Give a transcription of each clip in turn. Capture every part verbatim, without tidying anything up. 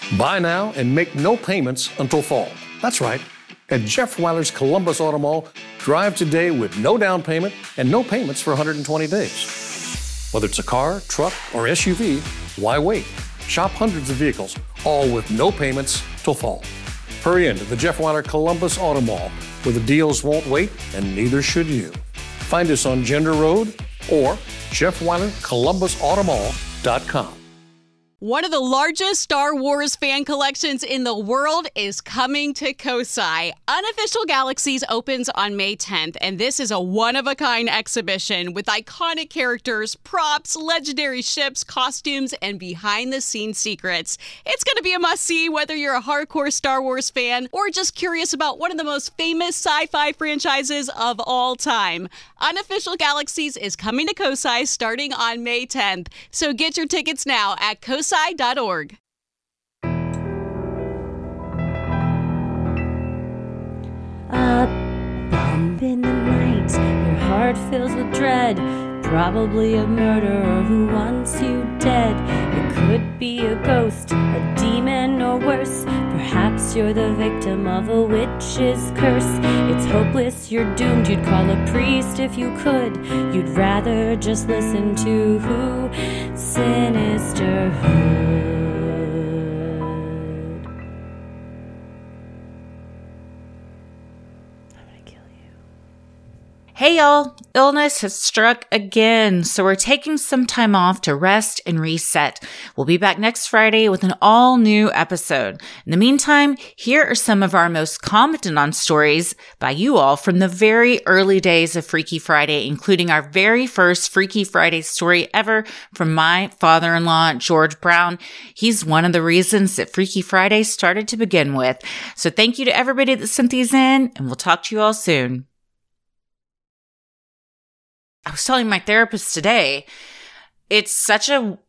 Buy now and make no payments until fall. That's right. At Jeff Weiler's Columbus Auto Mall, drive today with no down payment and no payments for one hundred twenty days. Whether it's a car, truck, or S U V, why wait? Shop hundreds of vehicles, all with no payments till fall. Hurry into the Jeff Weiler Columbus Auto Mall, where the deals won't wait and neither should you. Find us on Gender Road or Jeff Weiler Columbus Auto Mall dot com. One of the largest Star Wars fan collections in the world is coming to Kosai. Unofficial Galaxies opens on May tenth, and this is a one-of-a-kind exhibition with iconic characters, props, legendary ships, costumes, and behind-the-scenes secrets. It's going to be a must-see whether you're a hardcore Star Wars fan or just curious about one of the most famous sci-fi franchises of all time. Unofficial Galaxies is coming to Kosai starting on May tenth, so get your tickets now at kosai dot org. A bump in the night, your heart fills with dread. Probably a murderer who wants you dead. It could be a ghost, a demon, or worse. Perhaps you're the victim of a witch's curse. It's hopeless, you're doomed. You'd call a priest if you could. You'd rather just listen to Who? Sinisterhood. Hey y'all, illness has struck again, so we're taking some time off to rest and reset. We'll be back next Friday with an all-new episode. In the meantime, here are some of our most commented on stories by you all from the very early days of Freaky Friday, including our very first Freaky Friday story ever from my father-in-law, George Brown. He's one of the reasons that Freaky Friday started to begin with. So thank you to everybody that sent these in, and we'll talk to you all soon. I was telling my therapist today, it's such a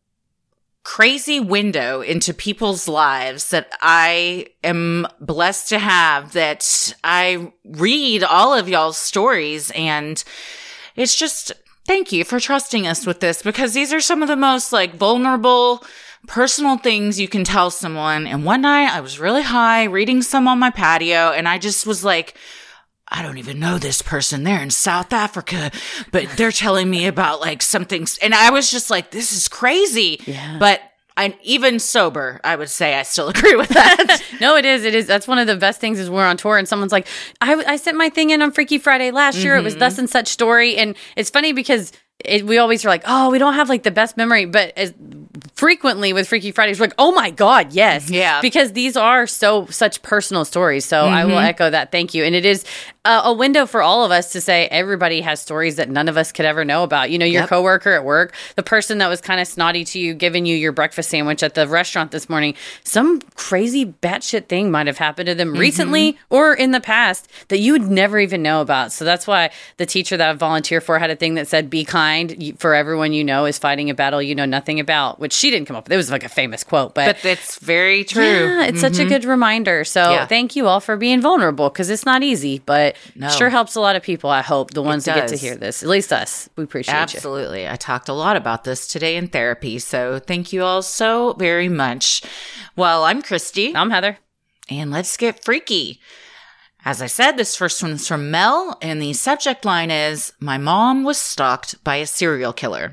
crazy window into people's lives that I am blessed to have, that I read all of y'all's stories, and it's just, thank you for trusting us with this, because these are some of the most like vulnerable, personal things you can tell someone. And one night I was really high reading some on my patio, and I just was like, I don't even know this person. They're in South Africa, but they're telling me about like something. And I was just like, this is crazy. Yeah. But I, even sober, I would say I still agree with that. No, it is. It is. That's one of the best things is we're on tour and someone's like, I, I sent my thing in on Freaky Friday last year. Mm-hmm. It was thus and such story. And it's funny because it, we always are like, oh, we don't have like the best memory. But as frequently with Freaky Fridays, we're like, oh my God, yes. Yeah. Because these are so such personal stories. So mm-hmm. I will echo that. Thank you. And it is uh, a window for all of us to say everybody has stories that none of us could ever know about. You know, your yep. coworker at work, the person that was kind of snotty to you, giving you your breakfast sandwich at the restaurant this morning. Some crazy batshit thing might have happened to them mm-hmm. recently or in the past that you would never even know about. So that's why the teacher that I volunteer for had a thing that said, be kind. For everyone you know is fighting a battle you know nothing about, which she didn't come up with. It was like a famous quote, but, but it's very true. Yeah, it's mm-hmm. such a good reminder. So yeah. thank you all for being vulnerable, because it's not easy, but no. it sure helps a lot of people, I hope, the ones that get to hear this. At least us. We appreciate Absolutely. you. Absolutely. I talked a lot about this today in therapy, so thank you all so very much. Well, I'm Christy. I'm Heather. And let's get freaky. As I said, this first one's from Mel, and the subject line is, my mom was stalked by a serial killer.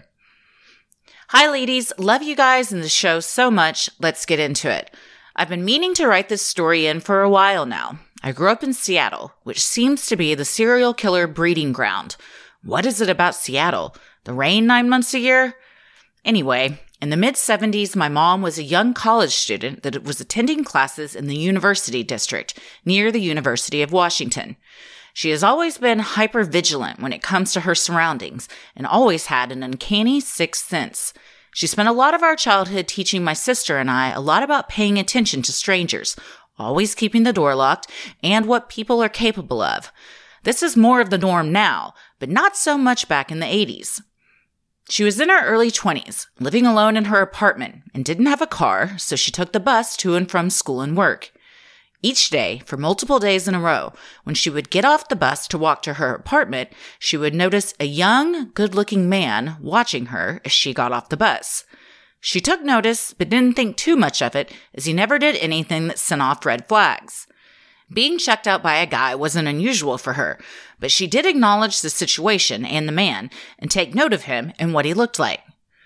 Hi, ladies. Love you guys and the show so much. Let's get into it. I've been meaning to write this story in for a while now. I grew up in Seattle, which seems to be the serial killer breeding ground. What is it about Seattle? The rain nine months a year? Anyway, in the mid-seventies, my mom was a young college student that was attending classes in the University District near the University of Washington. She has always been hyper-vigilant when it comes to her surroundings and always had an uncanny sixth sense. She spent a lot of our childhood teaching my sister and I a lot about paying attention to strangers, always keeping the door locked, and what people are capable of. This is more of the norm now, but not so much back in the eighties. She was in her early twenties, living alone in her apartment, and didn't have a car, so she took the bus to and from school and work. Each day, for multiple days in a row, when she would get off the bus to walk to her apartment, she would notice a young, good-looking man watching her as she got off the bus. She took notice, but didn't think too much of it, as he never did anything that sent off red flags. Being checked out by a guy wasn't unusual for her, but she did acknowledge the situation and the man, and take note of him and what he looked like.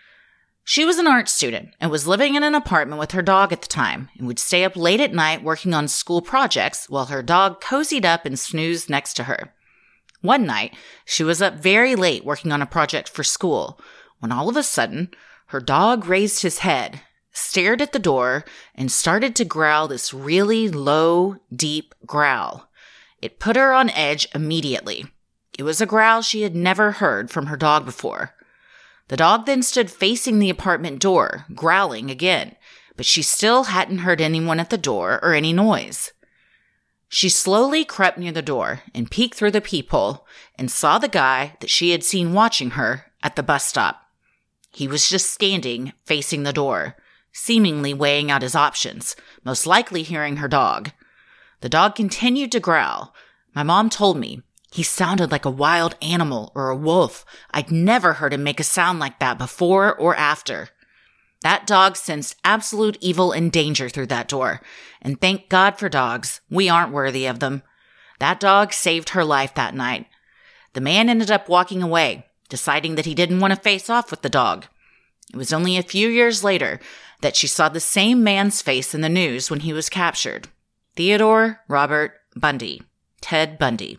She was an art student and was living in an apartment with her dog at the time, and would stay up late at night working on school projects while her dog cozied up and snoozed next to her. One night, she was up very late working on a project for school, when all of a sudden, her dog raised his head, stared at the door, and started to growl this really low, deep growl. It put her on edge immediately. It was a growl she had never heard from her dog before. The dog then stood facing the apartment door, growling again, but she still hadn't heard anyone at the door or any noise. She slowly crept near the door and peeked through the peephole and saw the guy that she had seen watching her at the bus stop. He was just standing facing the door, seemingly weighing out his options, most likely hearing her dog. The dog continued to growl. My mom told me he sounded like a wild animal or a wolf. I'd never heard him make a sound like that before or after. That dog sensed absolute evil and danger through that door. And thank God for dogs. We aren't worthy of them. That dog saved her life that night. The man ended up walking away, deciding that he didn't want to face off with the dog. It was only a few years later that she saw the same man's face in the news when he was captured. Theodore Robert Bundy. Ted Bundy.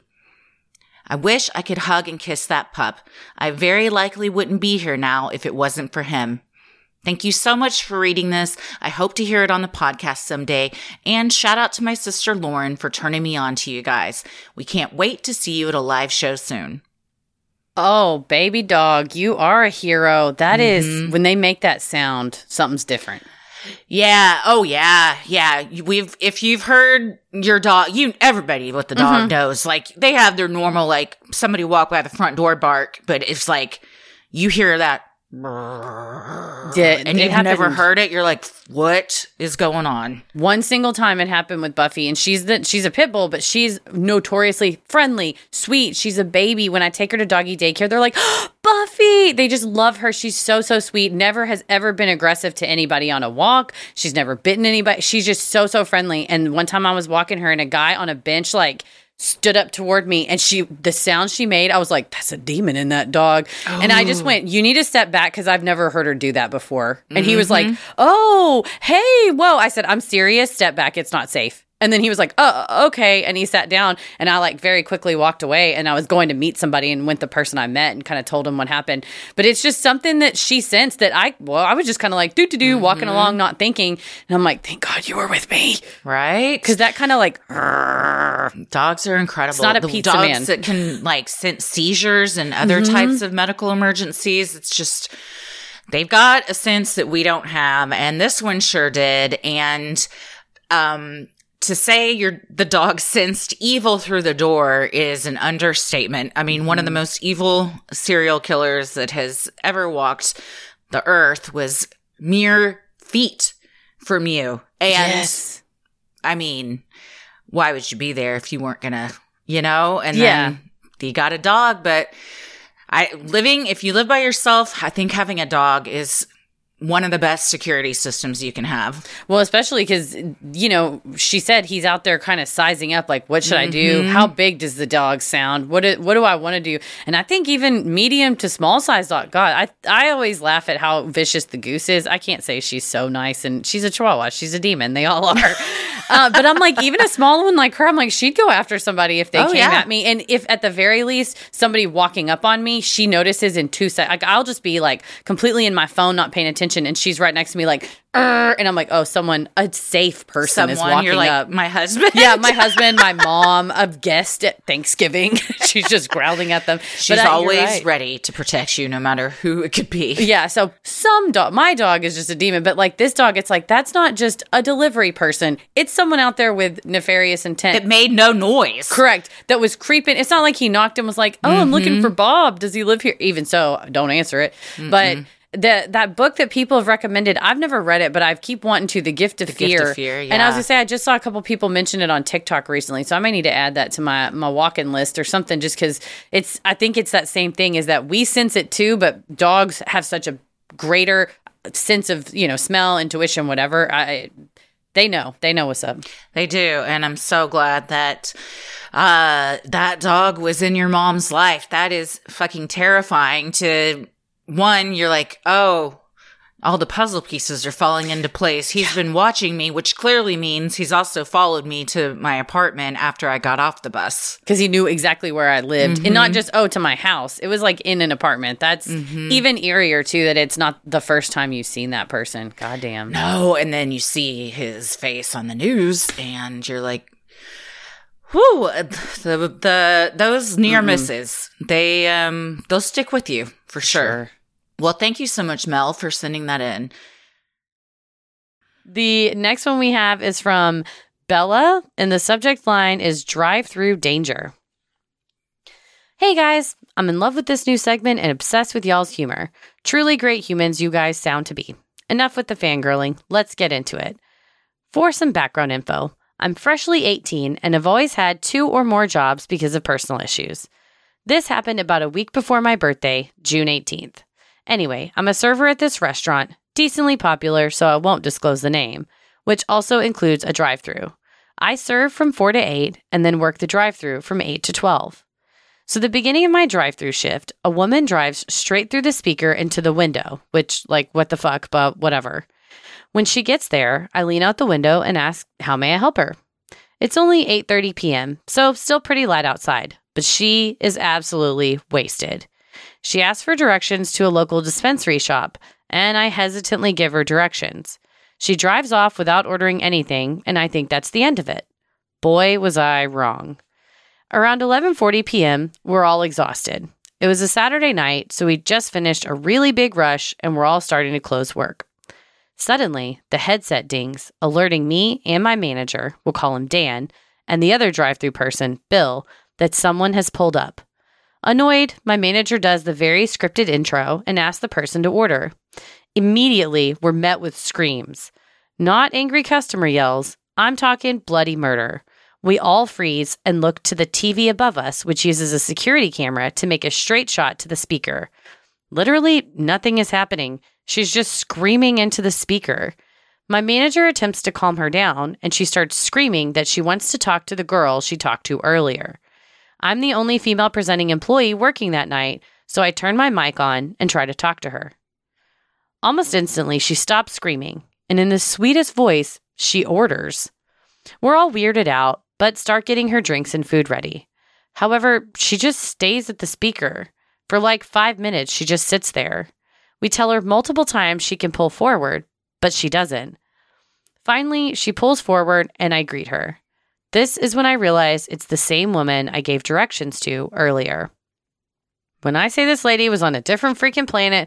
I wish I could hug and kiss that pup. I very likely wouldn't be here now if it wasn't for him. Thank you so much for reading this. I hope to hear it on the podcast someday. And shout out to my sister Lauren for turning me on to you guys. We can't wait to see you at a live show soon. Oh, baby dog, you are a hero. That mm-hmm. is, when they make that sound, something's different. Yeah. Oh, yeah. Yeah. We've, if you've heard your dog, you, everybody with the dog mm-hmm. knows, like, they have their normal, like, somebody walk by the front door bark, but it's like, you hear that. Yeah, and you've happened. Never heard it. You're like, what is going on? One single time it happened with Buffy, and she's the she's a pit bull, but she's notoriously friendly, sweet. She's a baby. When I take her to doggy daycare, they're like, oh, Buffy. They just love her. She's so so sweet. Never has ever been aggressive to anybody on a walk. She's never bitten anybody. She's just so so friendly. And one time I was walking her, and a guy on a bench like stood up toward me, and she, the sound she made, I was like, that's a demon in that dog. Oh. And I just went, you need to step back, because I've never heard her do that before. And mm-hmm. he was like, oh, hey, whoa. I said, I'm serious. Step back. It's not safe. And then he was like, oh, okay. And he sat down, and I like very quickly walked away, and I was going to meet somebody and went the person I met and kind of told him what happened. But it's just something that she sensed that I, well, I was just kind of like, doo-doo-doo, mm-hmm. walking along, not thinking. And I'm like, thank God you were with me. Right? Because that kind of like, dogs are incredible. It's not a the pizza dogs man. that can like sense seizures and other mm-hmm. types of medical emergencies. It's just, they've got a sense that we don't have. And this one sure did. And, um, to say your the dog sensed evil through the door is an understatement. I mean, one of the most evil serial killers that has ever walked the earth was mere feet from you. And yes. I mean, why would you be there if you weren't gonna, you know? And yeah. then you got a dog, but I living if you live by yourself, I think having a dog is one of the best security systems you can have. Well, especially because, you know, she said he's out there kind of sizing up, like, what should mm-hmm. I do? How big does the dog sound? What do, what do I want to do? And I think even medium to small size dog, God, I I always laugh at how vicious the goose is. I can't say she's so nice, and she's a chihuahua. She's a demon. They all are. uh, but I'm like, even a small one like her, I'm like, she'd go after somebody if they oh, came yeah. at me. And if at the very least, somebody walking up on me, she notices in two seconds, like, I'll just be like completely in my phone, not paying attention. And she's right next to me like, and I'm like, oh, someone, a safe person someone, is walking you're like, up. My husband. Yeah, my husband, my mom, a guest at Thanksgiving. She's just growling at them. She's but, uh, always right. ready to protect you no matter who it could be. Yeah, so some dog, my dog is just a demon, but like this dog, it's like, that's not just a delivery person. It's someone out there with nefarious intent. That made no noise. Correct. That was creeping. It's not like he knocked and was like, oh, mm-hmm. I'm looking for Bob. Does he live here? Even so, don't answer it. Mm-mm. But The that book that people have recommended, I've never read it, but I keep wanting to, The Gift of the Fear. Gift of Fear, yeah. And I was going to say, I just saw a couple people mention it on TikTok recently, so I might need to add that to my, my walk-in list or something, just because it's, I think it's that same thing, is that we sense it too, but dogs have such a greater sense of, you know, smell, intuition, whatever, I they know. They know what's up. They do. And I'm so glad that uh, that dog was in your mom's life. That is fucking terrifying to, one, you're like, oh, all the puzzle pieces are falling into place. He's yeah. been watching me, which clearly means he's also followed me to my apartment after I got off the bus. Because he knew exactly where I lived. Mm-hmm. And not just, oh, to my house. It was like in an apartment. That's mm-hmm. even eerier, too, that it's not the first time you've seen that person. Goddamn. No, and then you see his face on the news, and you're like, whew, the, the, those near mm-hmm. misses, they, um, they'll stick with you, for sure. sure. Well, thank you so much, Mel, for sending that in. The next one we have is from Bella, and the subject line is drive-through danger. Hey, guys. I'm in love with this new segment and obsessed with y'all's humor. Truly great humans you guys sound to be. Enough with the fangirling. Let's get into it. For some background info, I'm freshly eighteen and have always had two or more jobs because of personal issues. This happened about a week before my birthday, June eighteenth. Anyway, I'm a server at this restaurant, decently popular, so I won't disclose the name, which also includes a drive-thru. I serve from four to eight and then work the drive-thru from eight to twelve. So the beginning of my drive-thru shift, a woman drives straight through the speaker into the window, which, like, what the fuck, but whatever. When she gets there, I lean out the window and ask, how may I help her? It's only eight thirty p.m., so still pretty light outside, but she is absolutely wasted. She asks for directions to a local dispensary shop, and I hesitantly give her directions. She drives off without ordering anything, and I think that's the end of it. Boy, was I wrong. Around eleven forty p.m., we're all exhausted. It was a Saturday night, so we'd just finished a really big rush, and we're all starting to close work. Suddenly, the headset dings, alerting me and my manager, we'll call him Dan, and the other drive-thru person, Bill, that someone has pulled up. Annoyed, my manager does the very scripted intro and asks the person to order. Immediately, we're met with screams. Not angry customer yells. I'm talking bloody murder. We all freeze and look to the T V above us, which uses a security camera to make a straight shot to the speaker. Literally, nothing is happening. She's just screaming into the speaker. My manager attempts to calm her down, and she starts screaming that she wants to talk to the girl she talked to earlier. I'm the only female presenting employee working that night, so I turn my mic on and try to talk to her. Almost instantly, she stops screaming, and in the sweetest voice, she orders. We're all weirded out, but start getting her drinks and food ready. However, she just stays at the speaker. For like five minutes, she just sits there. We tell her multiple times she can pull forward, but she doesn't. Finally, she pulls forward, and I greet her. This is when I realize it's the same woman I gave directions to earlier. When I say this lady was on a different freaking planet,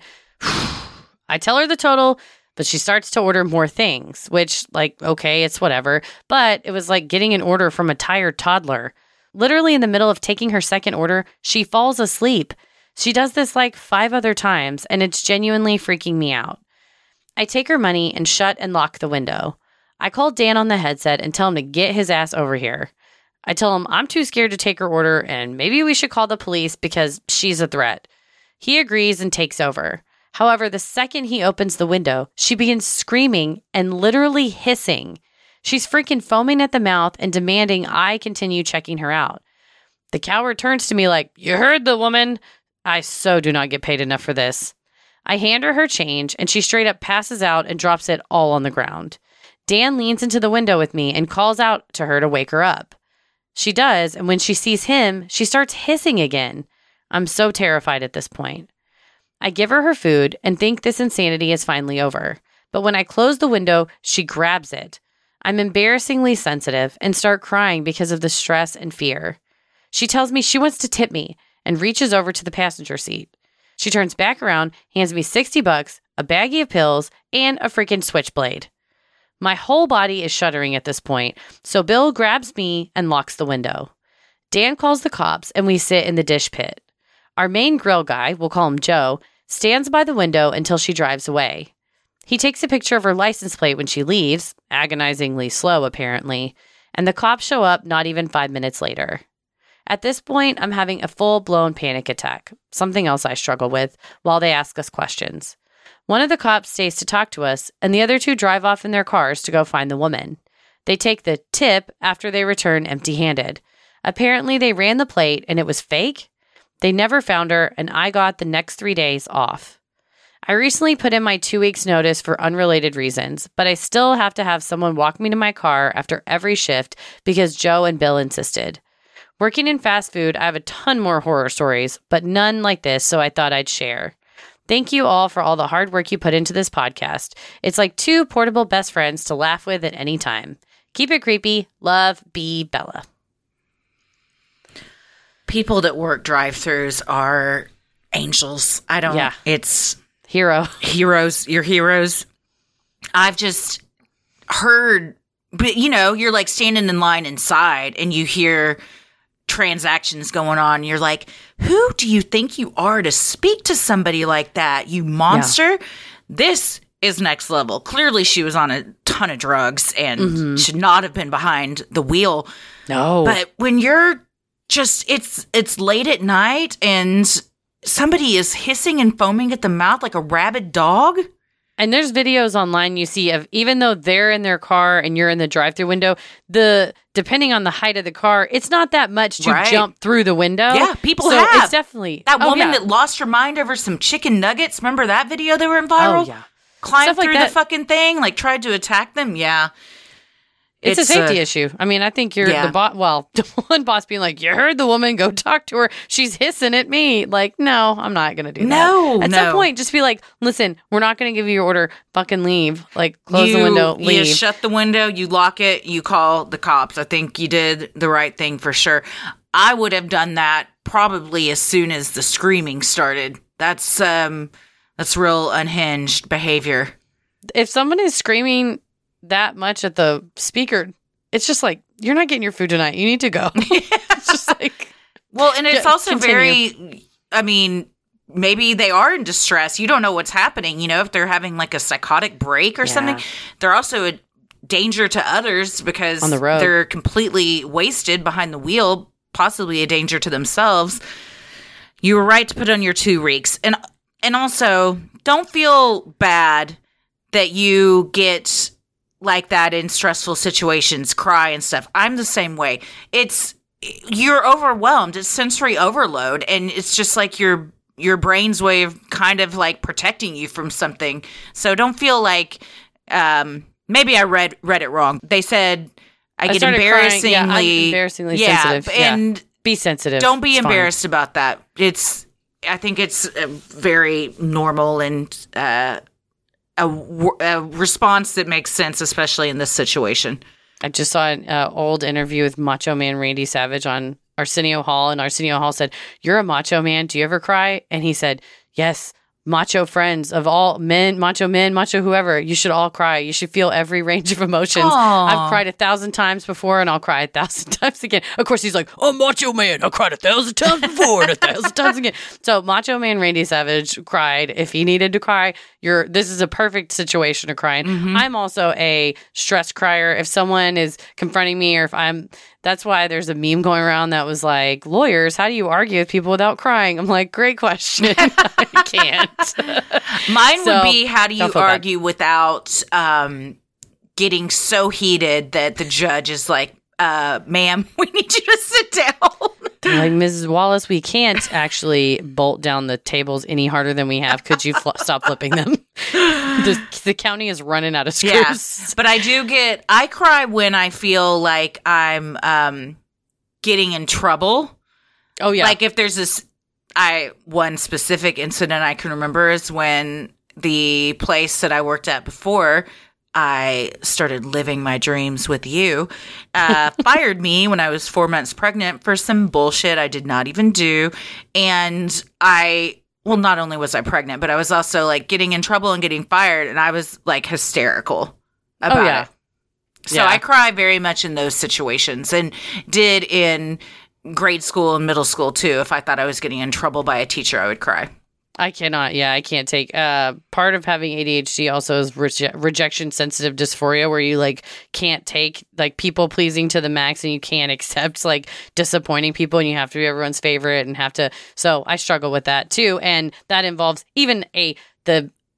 I tell her the total, but she starts to order more things, which, like, okay, it's whatever. But it was like getting an order from a tired toddler. Literally in the middle of taking her second order, she falls asleep. She does this like five other times, and it's genuinely freaking me out. I take her money and shut and lock the window. I call Dan on the headset and tell him to get his ass over here. I tell him I'm too scared to take her order and maybe we should call the police because she's a threat. He agrees and takes over. However, the second he opens the window, she begins screaming and literally hissing. She's freaking foaming at the mouth and demanding I continue checking her out. The coward turns to me like, you heard the woman. I so do not get paid enough for this. I hand her her change and she straight up passes out and drops it all on the ground. Dan leans into the window with me and calls out to her to wake her up. She does, and when she sees him, she starts hissing again. I'm so terrified at this point. I give her her food and think this insanity is finally over. But when I close the window, she grabs it. I'm embarrassingly sensitive and start crying because of the stress and fear. She tells me she wants to tip me and reaches over to the passenger seat. She turns back around, hands me sixty bucks, a baggie of pills, and a freaking switchblade. My whole body is shuddering at this point, so Bill grabs me and locks the window. Dan calls the cops, and we sit in the dish pit. Our main grill guy, we'll call him Joe, stands by the window until she drives away. He takes a picture of her license plate when she leaves, agonizingly slow apparently, and the cops show up not even five minutes later. At this point, I'm having a full-blown panic attack, something else I struggle with, while they ask us questions. One of the cops stays to talk to us, and the other two drive off in their cars to go find the woman. They take the tip after they return empty-handed. Apparently, they ran the plate, and it was fake. They never found her, and I got the next three days off. I recently put in my two weeks notice for unrelated reasons, but I still have to have someone walk me to my car after every shift because Joe and Bill insisted. Working in fast food, I have a ton more horror stories, but none like this, so I thought I'd share. Thank you all for all the hard work you put into this podcast. It's like two portable best friends to laugh with at any time. Keep it creepy. Love, B. Bella. People that work drive-thrus are angels. I don't, yeah. It's hero. Heroes, you're heroes. I've just heard, but you know, you're like standing in line inside and you hear transactions going on. You're like, who do you think you are to speak to somebody like that, you monster? Yeah. This is next level. Clearly she was on a ton of drugs and mm-hmm. should not have been behind the wheel. No. But when you're just, it's it's late at night and somebody is hissing and foaming at the mouth like a rabid dog. And there's videos online you see of, even though they're in their car and you're in the drive-through window, the depending on the height of the car, it's not that much to right. jump through the window. Yeah, people so have. It's definitely that oh, woman yeah. that lost her mind over some chicken nuggets. Remember that video that went viral? Oh yeah, climbed Stuff through like the fucking thing, like tried to attack them. Yeah. It's, it's a safety uh, issue. I mean, I think you're yeah. the boss. Well, one boss being like, you heard the woman, go talk to her. She's hissing at me. Like, no, I'm not going to do no, that. At no. some point, just be like, listen, we're not going to give you your order. Fucking leave. Like, close you, the window, leave. You shut the window, you lock it, you call the cops. I think you did the right thing for sure. I would have done that probably as soon as the screaming started. That's, um, that's real unhinged behavior. If someone is screaming that much at the speaker, it's just like, you're not getting your food tonight. You need to go. It's just like, well, and it's yeah, also continue. very, I mean, maybe they are in distress. You don't know what's happening. You know, if they're having like a psychotic break or yeah. something, they're also a danger to others because on the road. They're completely wasted behind the wheel, possibly a danger to themselves. You were right to put on your two weeks. And, and also, don't feel bad that you get like that in stressful situations, cry and stuff. I'm the same way. It's, you're overwhelmed. It's sensory overload. And it's just like your, your brain's way of kind of like protecting you from something. So don't feel like, um, maybe I read, read it wrong. They said I, I get embarrassingly, yeah, I'm embarrassingly yeah, sensitive. And yeah. Be sensitive. Don't be it's embarrassed fine. about that. It's, I think it's a very normal and, uh, A, a response that makes sense, especially in this situation. I just saw an uh, old interview with Macho Man Randy Savage on Arsenio Hall, and Arsenio Hall said, "You're a macho man. Do you ever cry?" And he said, "Yes. Macho friends of all men, macho men, macho whoever, you should all cry. You should feel every range of emotions. Aww. I've cried a thousand times before and I'll cry a thousand times again." Of course, he's like, "Oh, macho man, I cried a thousand times before and a thousand times again." So Macho Man Randy Savage cried if he needed to cry. You're, this is a perfect situation to cry in. Mm-hmm. I'm also a stress crier. If someone is confronting me or if I'm, that's why there's a meme going around that was like, lawyers, how do you argue with people without crying? I'm like, great question. I can't. Mine so, would be, how do you argue bad. without um, getting so heated that the judge is like, uh, ma'am, we need you to sit down. Like, Missus Wallace, we can't actually bolt down the tables any harder than we have. Could you fl- stop flipping them? the, the county is running out of screws. Yeah, but I do get, I cry when I feel like I'm um, getting in trouble. Oh, yeah. Like if there's this, I one specific incident I can remember is when the place that I worked at before, I started living my dreams with you, uh, fired me when I was four months pregnant for some bullshit I did not even do. And I, well, not only was I pregnant, but I was also like getting in trouble and getting fired. And I was like hysterical about oh, yeah. it. So yeah. I cry very much in those situations and did in grade school and middle school too. If I thought I was getting in trouble by a teacher, I would cry. I cannot. Yeah, I can't take. Uh, part of having A D H D also is reje- rejection sensitive dysphoria, where you like can't take like people pleasing to the max, and you can't accept like disappointing people, and you have to be everyone's favorite and have to. So I struggle with that too, and that involves even a the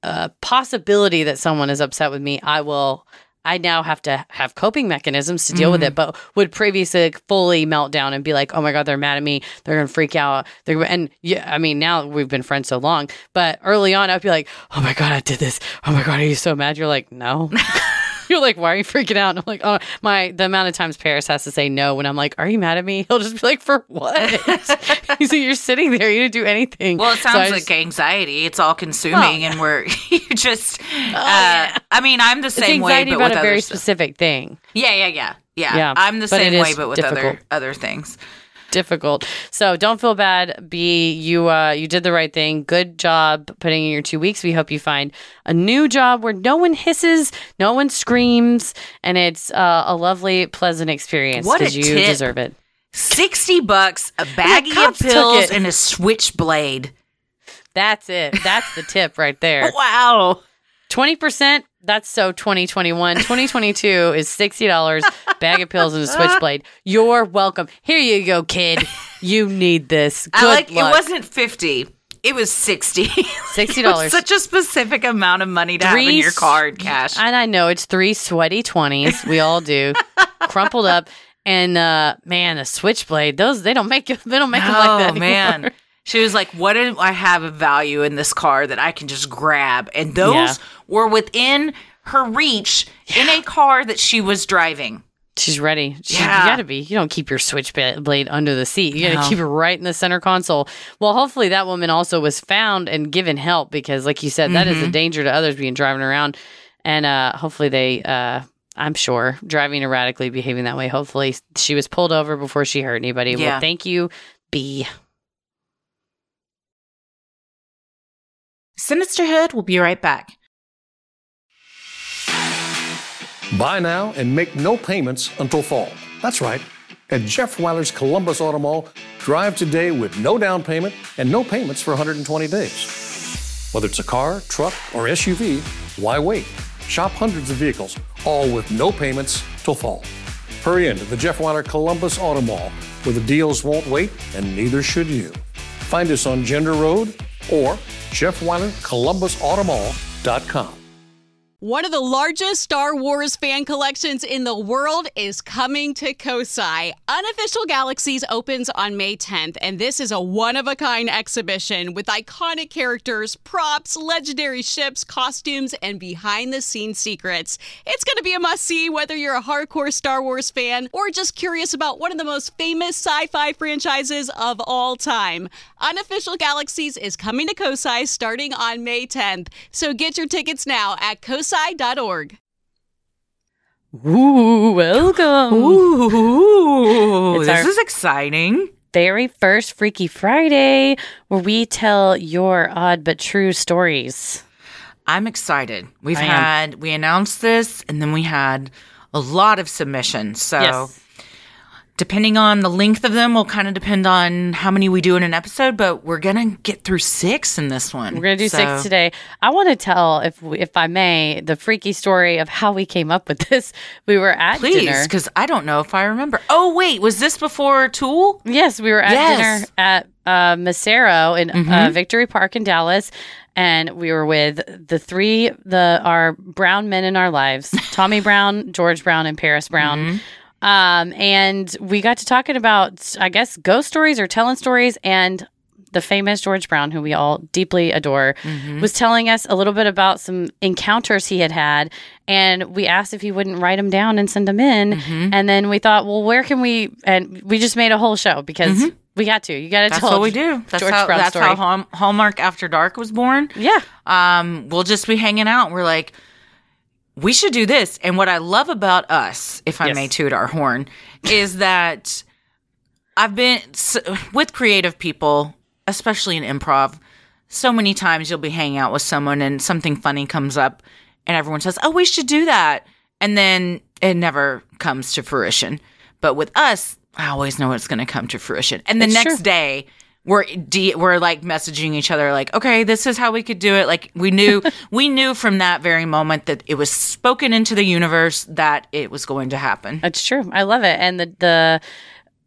a possibility that someone is upset with me, I will. I now have to have coping mechanisms to deal mm. with it, but would previously fully melt down and be like, oh my God, they're mad at me. They're going to freak out. They're And yeah, I mean, now we've been friends so long, but early on I'd be like, oh my God, I did this. Oh my God, are you so mad? You're like, no. You're like, why are you freaking out? And I'm like, oh, my, the amount of times Paris has to say no when I'm like, are you mad at me? He'll just be like, for what? He's like, you're sitting there. You didn't do anything. Well, it sounds so like just, anxiety. It's all consuming. Oh. And we're, you just, oh, uh, yeah. I mean, I'm the same way, but about with a very stuff. specific thing. Yeah, yeah, yeah, yeah. Yeah, I'm the but same way, but with difficult. other other things. Difficult. So don't feel bad. B, you uh, you did the right thing. Good job putting in your two weeks. We hope you find a new job where no one hisses, no one screams, and it's uh, a lovely, pleasant experience because you tip. deserve it. Sixty bucks, a baggie of pills, and a switchblade. That's it. That's the tip right there. Wow. Twenty percent. That's so twenty twenty-one. twenty twenty-two is sixty dollars, bag of pills, and a switchblade. You're welcome. Here you go, kid. You need this. Good I like luck. It wasn't fifty. It was sixty. sixty dollars. It was such a specific amount of money to three, have in your card cash. And I know it's three sweaty twenties. We all do. Crumpled up. And uh, man, a switchblade, those, they don't make, they don't make them like that Oh, anymore. man. She was like, what do I have of value in this car that I can just grab? And those Yeah. were within her reach yeah. in a car that she was driving. She's ready. She, Yeah. You got to be. You don't keep your switchblade under the seat. You got to No. keep it right in the center console. Well, hopefully that woman also was found and given help because, like you said, mm-hmm. that is a danger to others being driving around. And uh, hopefully they, uh, I'm sure, driving erratically, behaving that way. Hopefully she was pulled over before she hurt anybody. Yeah. Well, thank you, B. Sinisterhood will be right back. Buy now and make no payments until fall. That's right. At Jeff Weiler's Columbus Auto Mall, drive today with no down payment and no payments for one hundred twenty days. Whether it's a car, truck, or S U V, why wait? Shop hundreds of vehicles, all with no payments till fall. Hurry into the Jeff Weiler Columbus Auto Mall, where the deals won't wait and neither should you. Find us on Gender Road or Jeff Weiler Columbus Auto Mall dot com. One of the largest Star Wars fan collections in the world is coming to Kosai. Unofficial Galaxies opens on May tenth, and this is a one-of-a-kind exhibition with iconic characters, props, legendary ships, costumes, and behind-the-scenes secrets. It's going to be a must-see whether you're a hardcore Star Wars fan or just curious about one of the most famous sci-fi franchises of all time. Unofficial Galaxies is coming to Kosai starting on May tenth, so get your tickets now at kosai dot org. Ooh, welcome. Ooh, It's this our- is exciting. Very first Freaky Friday, where we tell your odd but true stories. I'm excited. We've I am. had, we announced this, and then we had a lot of submissions. So Yes. depending on the length of them will kind of depend on how many we do in an episode, but we're going to get through six in this one. We're going to do So- six today. I want to tell, if we, if I may, the freaky story of how we came up with this. We were at Please, dinner. because I don't know if I remember. Oh, wait, was this before Tool? Yes, we were at Yes. dinner at uh, Macero in Mm-hmm. uh, Victory Park in Dallas. And we were with the three, the our brown men in our lives, Tommy Brown, George Brown, and Paris Brown. Mm-hmm. Um, and we got to talking about, I guess, ghost stories or telling stories. And the famous George Brown, who we all deeply adore, Mm-hmm. was telling us a little bit about some encounters he had had. And we asked if he wouldn't write them down and send them in. Mm-hmm. And then we thought, well, where can we? And we just made a whole show because we got to. You got to That's tell what we do. That's George how, Brown that's story. how Hall- Hallmark After Dark was born. Yeah. Um, we'll just be hanging out. We're like, we should do this. And what I love about us, if I Yes. may toot our horn, is that I've been s- with creative people, especially in improv. So many times you'll be hanging out with someone and something funny comes up and everyone says, oh, we should do that. And then it never comes to fruition. But with us, I always know it's going to come to fruition. And the It's next true. day, we're de- we're like messaging each other, like, okay, this is how we could do it. Like we knew we knew from that very moment that it was spoken into the universe that it was going to happen. It's true. I love it. And the the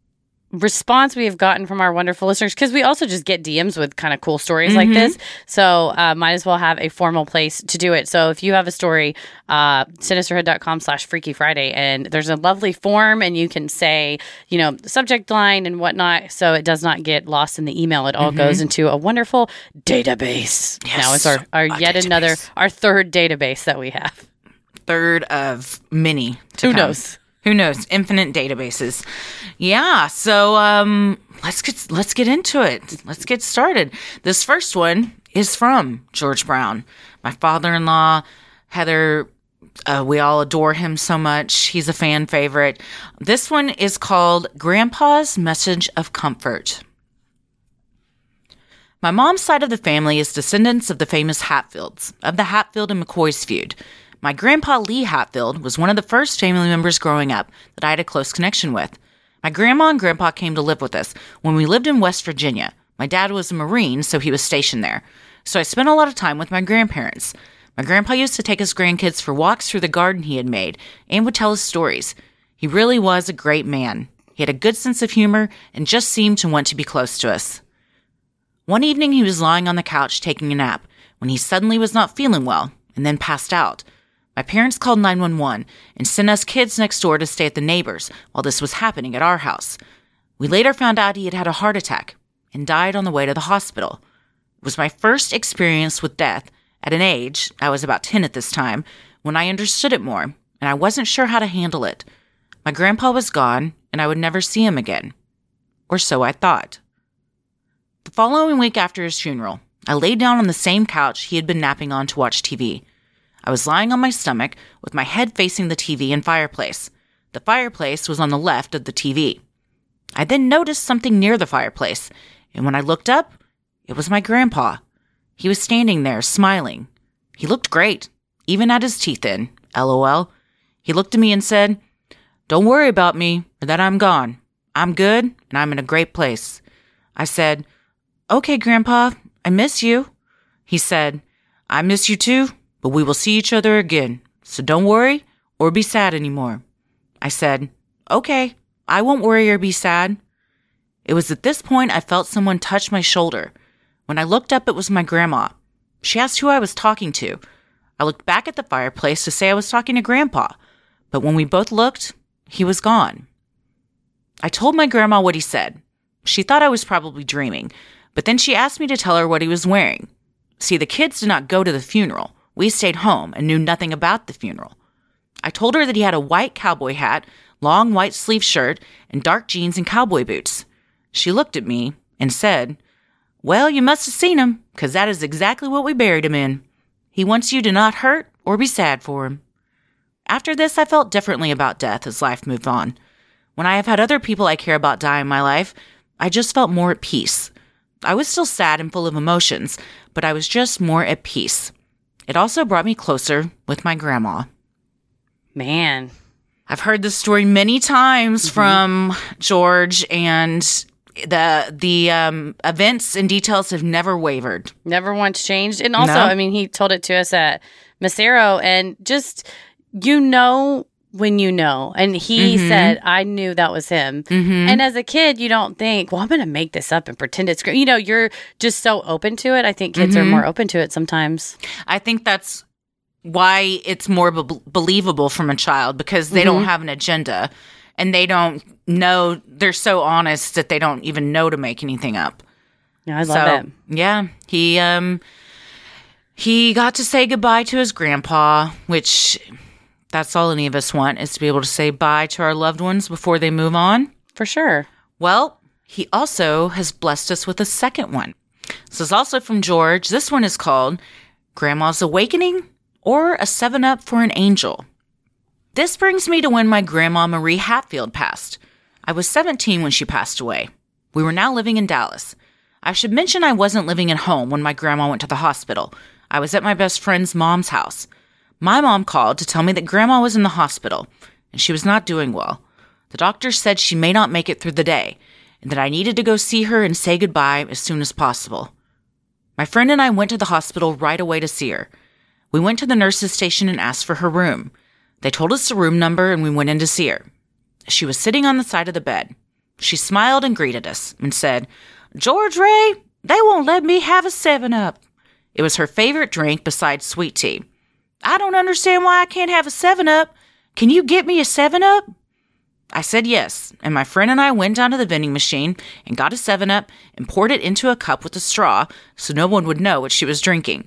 response we have gotten from our wonderful listeners, because we also just get D Ms with kind of cool stories Mm-hmm. like this. So uh, might as well have a formal place to do it. So if you have a story, uh, sinisterhood.com slash Freaky Friday, and there's a lovely form, and you can say, you know, subject line and whatnot, so it does not get lost in the email. It all Mm-hmm. goes into a wonderful database. Yes, Now it's our, our a yet database. another, our third database that we have. Third of many to Who come. knows? Who knows? Infinite databases. Yeah. So um, let's get let's get into it. Let's get started. This first one is from George Brown, my father-in-law. Heather, uh, we all adore him so much. He's a fan favorite. This one is called Grandpa's Message of Comfort. My mom's side of the family is descendants of the famous Hatfields, of the Hatfield and McCoy's feud. My grandpa Lee Hatfield was one of the first family members growing up that I had a close connection with. My grandma and grandpa came to live with us when we lived in West Virginia. My dad was a Marine, so he was stationed there. So I spent a lot of time with my grandparents. My grandpa used to take his grandkids for walks through the garden he had made and would tell us stories. He really was a great man. He had a good sense of humor and just seemed to want to be close to us. One evening he was lying on the couch taking a nap when he suddenly was not feeling well and then passed out. My parents called nine one one and sent us kids next door to stay at the neighbors while this was happening at our house. We later found out he had had a heart attack and died on the way to the hospital. It was my first experience with death at an age, I was about ten at this time, when I understood it more, and I wasn't sure how to handle it. My grandpa was gone, and I would never see him again. Or so I thought. The following week after his funeral, I laid down on the same couch he had been napping on to watch T V. I was lying on my stomach with my head facing the T V and fireplace. The fireplace was on the left of the T V. I then noticed something near the fireplace, and when I looked up, it was my grandpa. He was standing there, smiling. He looked great, even had his teeth in, LOL. He looked at me and said, "Don't worry about me, or that I'm gone. I'm good, and I'm in a great place." I said, "Okay, Grandpa, I miss you." He said, "I miss you too, but we will see each other again, so don't worry or be sad anymore." I said, "Okay, I won't worry or be sad." It was at this point I felt someone touch my shoulder. When I looked up, it was my grandma. She asked who I was talking to. I looked back at the fireplace to say I was talking to Grandpa, but when we both looked, he was gone. I told my grandma what he said. She thought I was probably dreaming, but then she asked me to tell her what he was wearing. See, the kids did not go to the funeral. We stayed home and knew nothing about the funeral. I told her that he had a white cowboy hat, long white sleeve shirt, and dark jeans and cowboy boots. She looked at me and said, "Well, you must have seen him, because that is exactly what we buried him in. He wants you to not hurt or be sad for him." After this, I felt differently about death as life moved on. When I have had other people I care about die in my life, I just felt more at peace. I was still sad and full of emotions, but I was just more at peace. It also brought me closer with my grandma. Man. I've heard this story many times mm-hmm. from George, and the the um, events and details have never wavered. Never once changed. And also, No. I mean, he told it to us at Macero, and just, you know when you know. And he Mm-hmm. said, I knew that was him. Mm-hmm. And as a kid, you don't think, well, I'm going to make this up and pretend it's great. You know, you're just so open to it. I think kids Mm-hmm. are more open to it sometimes. I think that's why it's more be- believable from a child, because they Mm-hmm. don't have an agenda and they don't know. They're so honest that they don't even know to make anything up. Yeah, I love so, that. Yeah, he um he got to say goodbye to his grandpa, which that's all any of us want, is to be able to say bye to our loved ones before they move on. For sure. Well, he also has blessed us with a second one. This is also from George. This one is called Grandma's Awakening, or a seven up for an Angel. This brings me to when my grandma Marie Hatfield passed. I was seventeen when she passed away. We were now living in Dallas. I should mention I wasn't living at home when my grandma went to the hospital. I was at my best friend's mom's house. My mom called to tell me that grandma was in the hospital, and she was not doing well. The doctor said she may not make it through the day, and that I needed to go see her and say goodbye as soon as possible. My friend and I went to the hospital right away to see her. We went to the nurse's station and asked for her room. They told us the room number, and we went in to see her. She was sitting on the side of the bed. She smiled and greeted us and said, "George Ray, they won't let me have a seven up." It was her favorite drink besides sweet tea. "I don't understand why I can't have a seven up. Can you get me a seven up?" I said yes, and my friend and I went down to the vending machine and got a seven up and poured it into a cup with a straw so no one would know what she was drinking.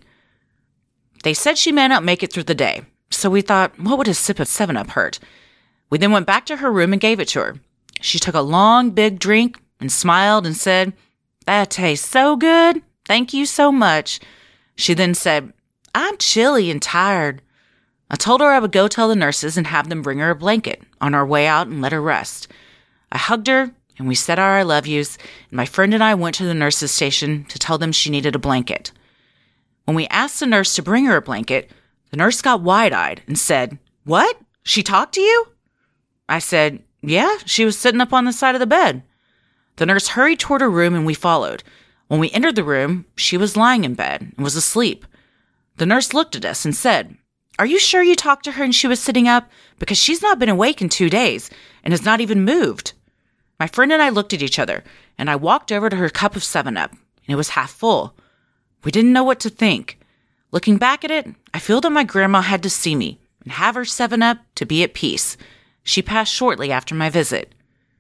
They said she may not make it through the day, so we thought, what would a sip of seven up hurt? We then went back to her room and gave it to her. She took a long, big drink and smiled and said, "That tastes so good. Thank you so much." She then said, "I'm chilly and tired." I told her I would go tell the nurses and have them bring her a blanket on our way out and let her rest. I hugged her and we said our I love yous, and my friend and I went to the nurses' station to tell them she needed a blanket. When we asked the nurse to bring her a blanket, the nurse got wide-eyed and said, "What? She talked to you?" I said, "Yeah, she was sitting up on the side of the bed." The nurse hurried toward her room and we followed. When we entered the room, she was lying in bed and was asleep. The nurse looked at us and said, "Are you sure you talked to her and she was sitting up? Because she's not been awake in two days and has not even moved." My friend and I looked at each other, and I walked over to her cup of seven up, and it was half full. We didn't know what to think. Looking back at it, I feel that my grandma had to see me and have her seven up to be at peace. She passed shortly after my visit.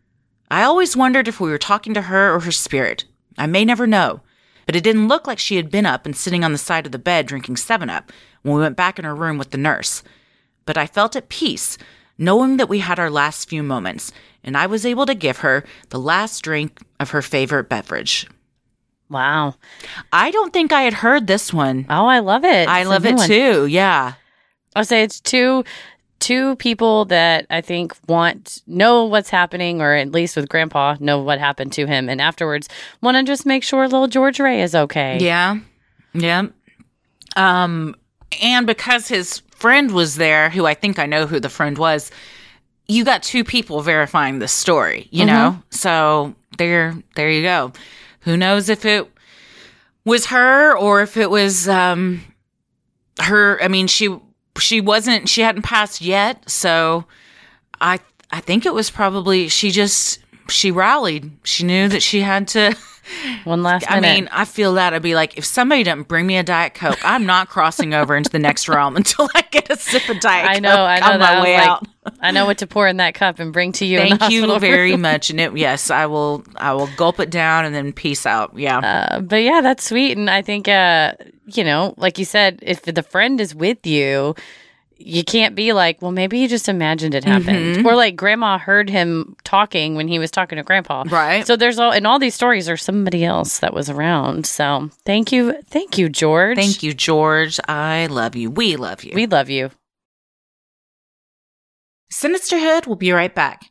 I always wondered if we were talking to her or her spirit. I may never know, but it didn't look like she had been up and sitting on the side of the bed drinking seven up when we went back in her room with the nurse. But I felt at peace, knowing that we had our last few moments, and I was able to give her the last drink of her favorite beverage. Wow. I don't think I had heard this one. Oh, I love it. I It's a love new it one. too, yeah. I'll say it's two two people that I think want know what's happening, or at least with Grandpa, know what happened to him, and afterwards want to just make sure little George Ray is okay. Yeah, yeah. Um, and because his friend was there, who I think I know who the friend was, you got two people verifying this story, you Mm-hmm. know? So there, there you go. Who knows if it was her or if it was um, her. I mean, she she wasn't, she hadn't passed yet. So I I think it was probably, she just, she rallied. She knew that she had to. One last I minute. mean, I feel that I'd be like, if somebody doesn't bring me a Diet Coke, I'm not crossing over into the next realm until I get a sip of Diet Coke I know, I know on that. I my was way like, out. I know what to pour in that cup and bring to you. in the Thank you hospital very room. much. And it, yes, I will. I will gulp it down and then peace out. Yeah. Uh, but yeah, that's sweet. And I think, uh, you know, like you said, if the friend is with you, you can't be like, well, maybe you just imagined it happened. Mm-hmm. Or like grandma heard him talking when he was talking to grandpa. Right. So there's all, in all these stories, there's somebody else that was around. So thank you. Thank you, George. Thank you, George. I love you. We love you. We love you. Sinisterhood will be right back.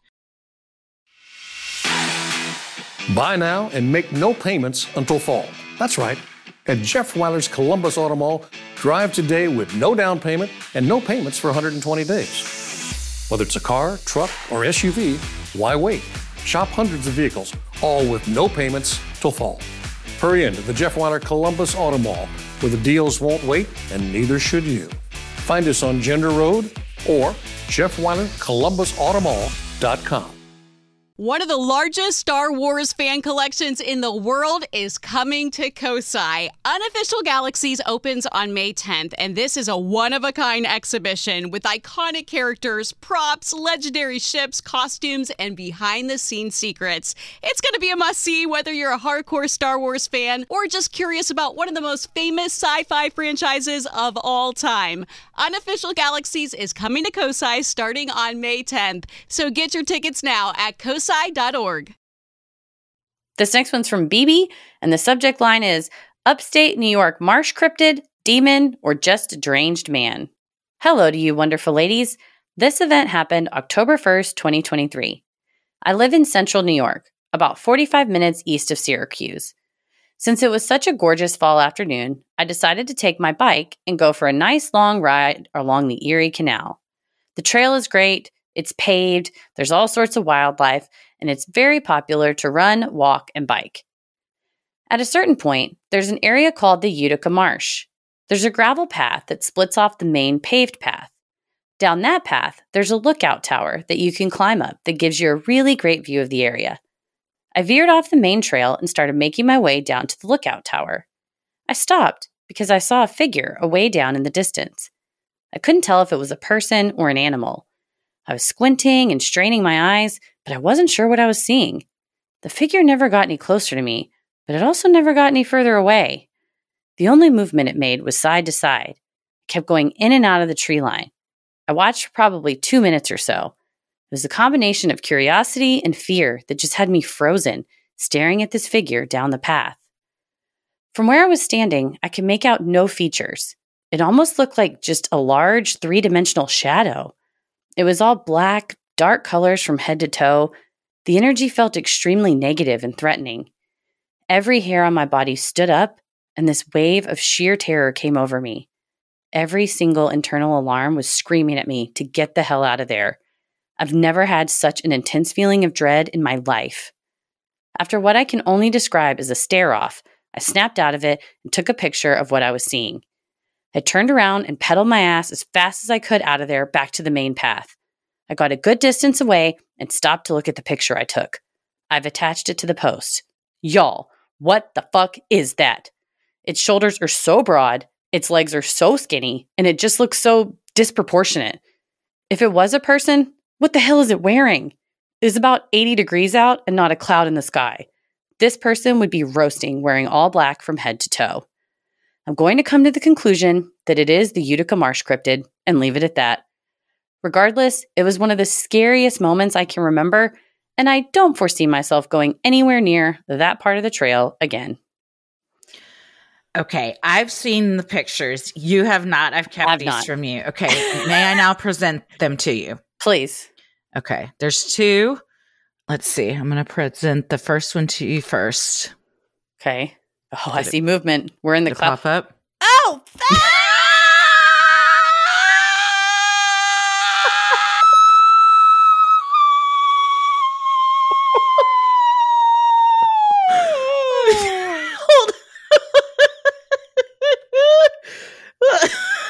Buy now and make no payments until fall. That's right. At Jeff Weiler's Columbus Auto Mall, drive today with no down payment and no payments for one hundred twenty days. Whether it's a car, truck, or S U V, why wait? Shop hundreds of vehicles, all with no payments till fall. Hurry into the Jeff Weiler Columbus Auto Mall, where the deals won't wait and neither should you. Find us on Gender Road or Jeff Weiler Columbus Auto Mall dot com. One of the largest Star Wars fan collections in the world is coming to Kosai. Unofficial Galaxies opens on May tenth, and this is a one-of-a-kind exhibition with iconic characters, props, legendary ships, costumes, and behind-the-scenes secrets. It's going to be a must-see whether you're a hardcore Star Wars fan or just curious about one of the most famous sci-fi franchises of all time. Unofficial Galaxies is coming to Kosai starting on May tenth, so get your tickets now at kosai dot org. This next one's from B B, and the subject line is Upstate New York Marsh Cryptid, Demon, or Just a Deranged Man. Hello to you, wonderful ladies. This event happened October first, twenty twenty-three. I live in central New York, about forty-five minutes east of Syracuse. Since it was such a gorgeous fall afternoon, I decided to take my bike and go for a nice long ride along the Erie Canal. The trail is great. It's paved, there's all sorts of wildlife, and it's very popular to run, walk, and bike. At a certain point, there's an area called the Utica Marsh. There's a gravel path that splits off the main paved path. Down that path, there's a lookout tower that you can climb up that gives you a really great view of the area. I veered off the main trail and started making my way down to the lookout tower. I stopped because I saw a figure away down in the distance. I couldn't tell if it was a person or an animal. I was squinting and straining my eyes, but I wasn't sure what I was seeing. The figure never got any closer to me, but it also never got any further away. The only movement it made was side to side. It kept going in and out of the tree line. I watched for probably two minutes or so. It was a combination of curiosity and fear that just had me frozen, staring at this figure down the path. From where I was standing, I could make out no features. It almost looked like just a large three-dimensional shadow. It was all black, dark colors from head to toe. The energy felt extremely negative and threatening. Every hair on my body stood up, and this wave of sheer terror came over me. Every single internal alarm was screaming at me to get the hell out of there. I've never had such an intense feeling of dread in my life. After what I can only describe as a stare-off, I snapped out of it and took a picture of what I was seeing. I turned around and pedaled my ass as fast as I could out of there back to the main path. I got a good distance away and stopped to look at the picture I took. I've attached it to the post. Y'all, what the fuck is that? Its shoulders are so broad, its legs are so skinny, and it just looks so disproportionate. If it was a person, what the hell is it wearing? It is about eighty degrees out and not a cloud in the sky. This person would be roasting wearing all black from head to toe. I'm going to come to the conclusion that it is the Utica Marsh cryptid and leave it at that. Regardless, it was one of the scariest moments I can remember, and I don't foresee myself going anywhere near that part of the trail again. Okay, I've seen the pictures. You have not. I've kept I've these not. from you. Okay, may I now present them to you? Please. Okay, there's two. Let's see. I'm going to present the first one to you first. Okay. Oh, I see movement. We're in the Did it cloud. pop up? Oh! Hold on.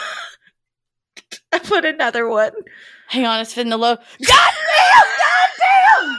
I put another one. Hang on, it's fitting the low. God damn! God damn!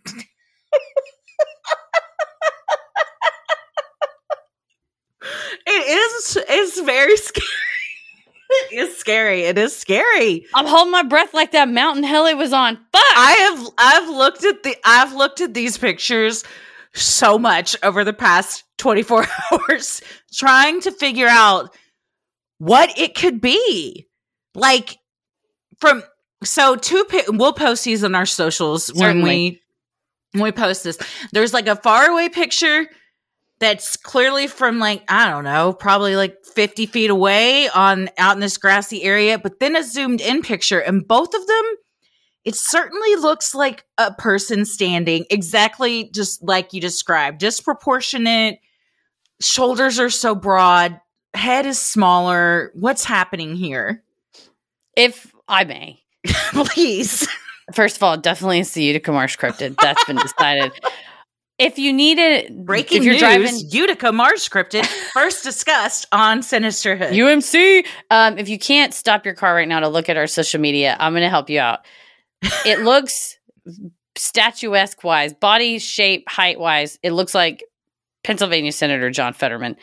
It is. It's very scary. It is scary. It is scary. I'm holding my breath like that mountain hell it was on. Fuck! I have. I've looked at the. I've looked at these pictures so much over the past twenty-four hours, trying to figure out what it could be. Like from so two. We'll post these on our socials when Certainly. we when we post this. There's like a faraway picture that's clearly from like, I don't know, probably like fifty feet away on out in this grassy area, but then a zoomed in picture, and both of them, it certainly looks like a person standing exactly just like you described. Disproportionate, shoulders are so broad, head is smaller. What's happening here? If I may. Please. First of all, definitely it's the Utica Marsh cryptid. That's been decided. If you need it, Breaking if you're news, driving Utica Marsh cryptid, first discussed on Sinisterhood. U M C, um, if you can't stop your car right now to look at our social media, I'm going to help you out. It looks statuesque wise, body shape, height wise, it looks like Pennsylvania Senator John Fetterman.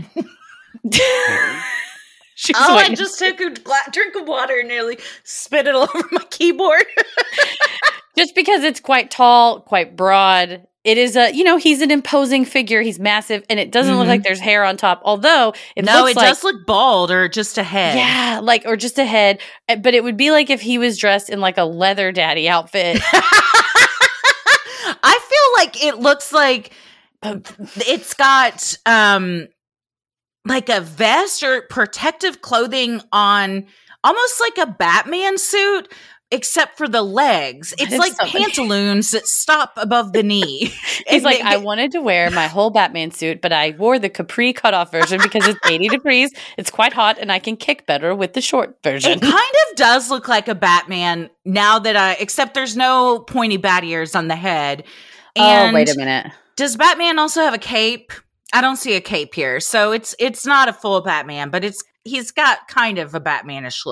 She's Oh, waiting. I just took a gla- drink of water and nearly spit it all over my keyboard. Just because it's quite tall, quite broad. It is a, you know, he's an imposing figure. He's massive, and it doesn't Mhm. look like there's hair on top. Although it no, looks it like, does look bald or just a head. yeah, like or just a head. Uh, But it would be like if he was dressed in like a leather daddy outfit. I feel like it looks like it's got um like a vest or protective clothing on, almost like a Batman suit, except for the legs. It's is like so funny. pantaloons that stop above the knee. He's And like, they I get- wanted to wear my whole Batman suit, but I wore the capri cutoff version because it's eighty degrees. It's quite hot, and I can kick better with the short version. It kind of does look like a Batman now that I, except there's no pointy bat ears on the head. And oh, wait a minute. does Batman also have a cape? I don't see a cape here. So it's it's not a full Batman, but it's he's got kind of a Batmanish look.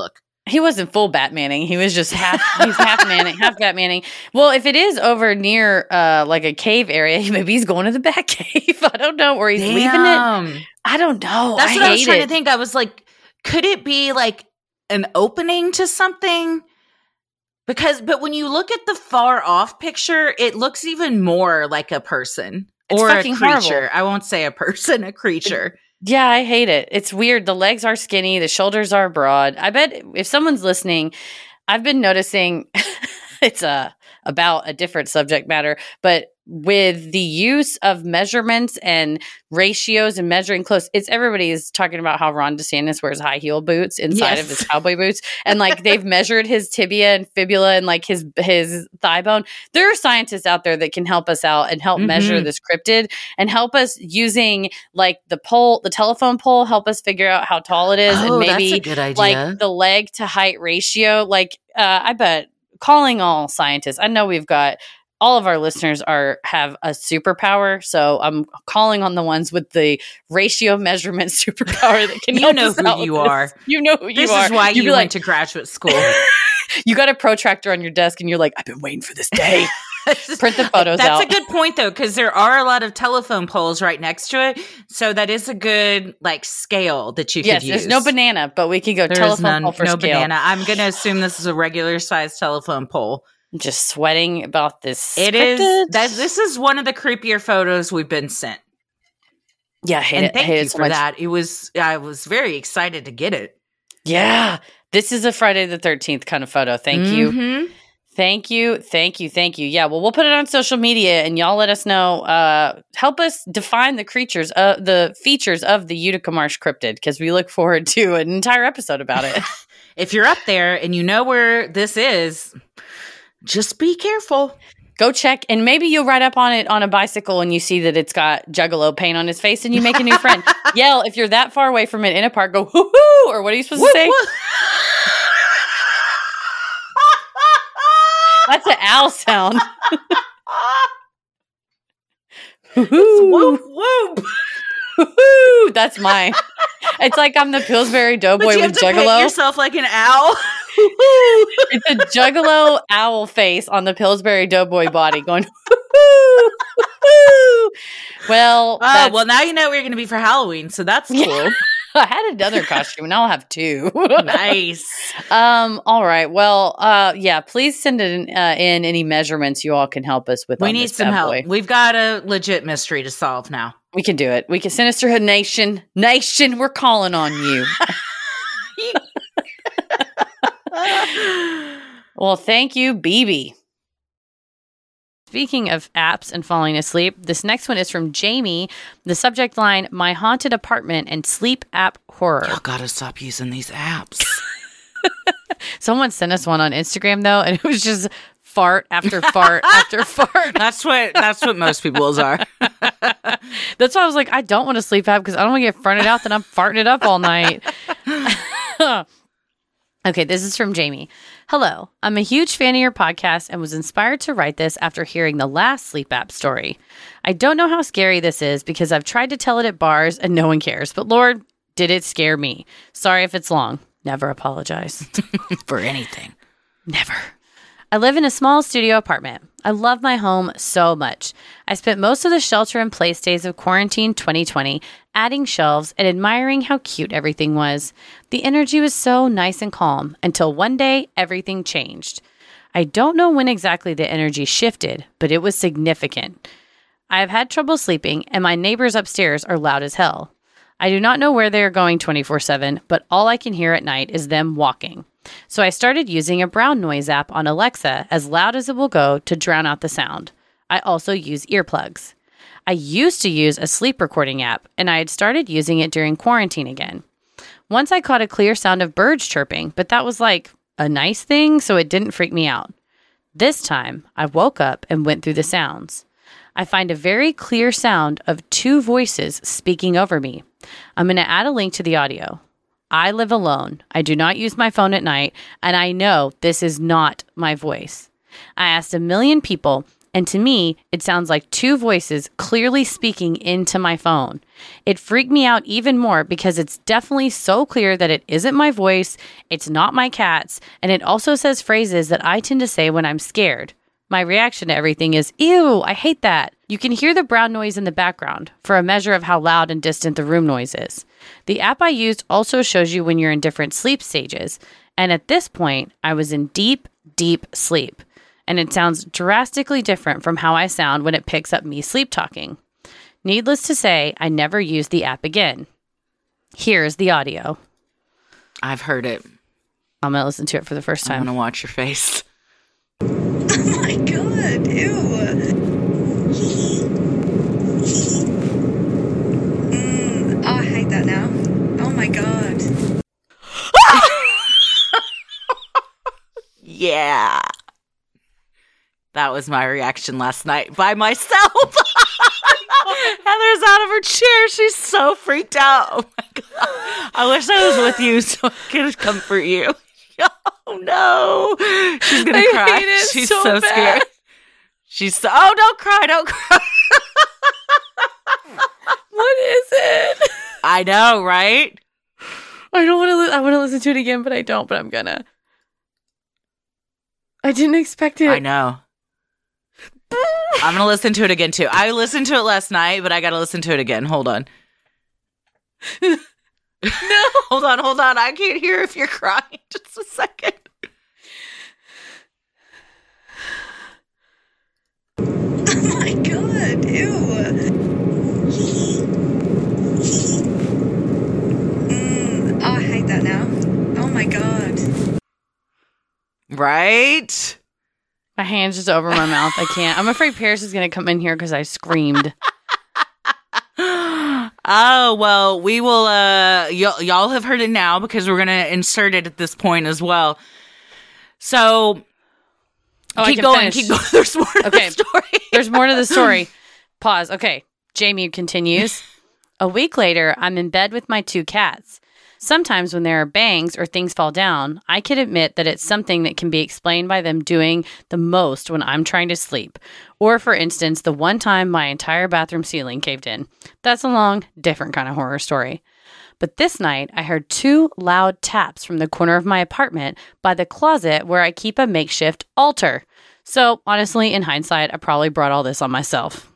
He wasn't full Batmaning. He was just half, he's half Manning, half Batmaning. Well, if it is over near uh, like a cave area, maybe he's going to the Bat Cave. I don't know. Or he's Damn. leaving it. I don't know. That's I what I was hate trying it. to think. I was like, could it be like an opening to something? Because, but when you look at the far off picture, it looks even more like a person It's or a fucking creature. horrible. I won't say a person, a creature. Yeah, I hate it. It's weird. The legs are skinny. The shoulders are broad. I bet if someone's listening, I've been noticing it's a, about a different subject matter, but with the use of measurements and ratios and measuring close, it's everybody is talking about how Ron DeSantis wears high heel boots inside Yes. of his cowboy boots. And like they've measured his tibia and fibula and like his his thigh bone. There are scientists out there that can help us out and help Mhm. measure this cryptid and help us using like the pole, the telephone pole, help us figure out how tall it is Oh, and maybe that's a good idea. like the leg to height ratio. Like uh, I bet calling all scientists. I know we've got all of our listeners are have a superpower, so I'm calling on the ones with the ratio measurement superpower that can You help know us who out you with this. are. You know who This you are. is why You'd you be went like, to graduate school. you got a protractor on your desk, and you're like, I've been waiting for this day. Print the photos That's out. a good point, though, because there are a lot of telephone poles right next to it. So that is a good like scale that you Yes, could use. there's no banana, but we can go There is telephone none, pole for no scale. banana. I'm going to assume this is a regular sized telephone pole. I'm just sweating about this. It is. cryptid. That, this is one of the creepier photos we've been sent. Yeah, I hate And it. I thank hate you it so for much. that. It was. I was very excited to get it. Yeah, this is a Friday the thirteenth kind of photo. Thank you. Mhm. Thank you, thank you, thank you. Yeah, well, we'll put it on social media, and y'all let us know. Uh, help us define the creatures, uh, the features of the Utica Marsh cryptid, because we look forward to an entire episode about it. If you're up there and you know where this is, just be careful. Go check, and maybe you'll ride up on it on a bicycle, and you see that it's got Juggalo paint on his face, and you make a new friend. Yell if you're that far away from it in a park. Go hoo hoo, or what are you supposed to say? That's an owl sound. Whoop whoop. Woo-hoo! That's mine. It's like I'm the Pillsbury Doughboy But you have with to paint Juggalo. yourself like an owl. It's a Juggalo owl face on the Pillsbury Doughboy body going, woo-hoo! Woo-hoo! Well, Oh, that's- well, now you know where you're going to be for Halloween, so that's cool. I had another costume and I'll have two. Nice. Um, all right. Well, uh, yeah, please send in, uh, in any measurements you all can help us with. We on need this some bad help. boy. We've got a legit mystery to solve now. We can do it. We can. Sinisterhood Nation. Nation, we're calling on you. Well, thank you, B B. Speaking of apps and falling asleep, this next one is from Jamie. The subject line, My Haunted Apartment and Sleep App Horror. Y'all gotta stop using these apps. Someone sent us one on Instagram, though, and it was just fart after fart after fart. That's what that's what most people's are. That's why I was like, I don't want a sleep app because I don't want to get farted out that I'm farting it up all night. Okay, this is from Jamie. Hello, I'm a huge fan of your podcast and was inspired to write this after hearing the last sleep app story. I don't know how scary this is because I've tried to tell it at bars and no one cares, but Lord, did it scare me. Sorry if it's long. Never apologize. For anything. Never. I live in a small studio apartment. I love my home so much. I spent most of the shelter in place days of quarantine twenty twenty adding shelves and admiring how cute everything was. The energy was so nice and calm until one day everything changed. I don't know when exactly the energy shifted, but it was significant. I have had trouble sleeping and my neighbors upstairs are loud as hell. I do not know where they are going twenty-four seven, but all I can hear at night is them walking. So I started using a brown noise app on Alexa as loud as it will go to drown out the sound. I also use earplugs. I used to use a sleep recording app, and I had started using it during quarantine again. Once I caught a clear sound of birds chirping, but that was like a nice thing, so it didn't freak me out. This time, I woke up and went through the sounds. I find a very clear sound of two voices speaking over me. I'm going to add a link to the audio. I live alone. I do not use my phone at night, and I know this is not my voice. I asked a million people, And to me, it sounds like two voices clearly speaking into my phone. It freaked me out even more because it's definitely so clear that it isn't my voice, it's not my cat's, and it also says phrases that I tend to say when I'm scared. My reaction to everything is, ew, I hate that. You can hear the brown noise in the background for a measure of how loud and distant the room noise is. The app I used also shows you when you're in different sleep stages. And at this point, I was in deep, deep sleep. And it sounds drastically different from how I sound when it picks up me sleep talking. Needless to say, I never used the app again. Here's the audio. I've heard it. I'm going to listen to it for the first time. I'm going to watch your face. Oh my god, ew. mm, oh, I hate that now. Oh my god. Yeah. That was my reaction last night by myself. Heather's out of her chair. She's so freaked out. Oh my god. I wish I was with you so I could comfort you. Oh no. She's gonna I cry. hate it She's so so, bad. scared. She's so oh don't cry, don't cry. What is it? I know, right? I don't want to. Li- I want to listen to it again, but I don't. But I'm gonna. I didn't expect it. I know. I'm gonna listen to it again too. I listened to it last night, but I gotta listen to it again. Hold on. No, hold on, hold on. I can't hear if you're crying. Just a second. Oh my god, ew. mm, oh, I hate that now. Oh my god. Right? My hand's just over my mouth. I can't. I'm afraid Paris is gonna come in here because I screamed. Oh, well, we will, uh, y- y'all have heard it now because we're going to insert it at this point as well. So, Oh, I keep can going, finish. keep going. There's more to Okay. the story. There's more to the story. Pause. Okay. Jamie continues. A week later, I'm in bed with my two cats. Sometimes when there are bangs or things fall down, I can admit that it's something that can be explained by them doing the most when I'm trying to sleep. Or, for instance, the one time my entire bathroom ceiling caved in. That's a long, different kind of horror story. But this night, I heard two loud taps from the corner of my apartment by the closet where I keep a makeshift altar. So, honestly, in hindsight, I probably brought all this on myself.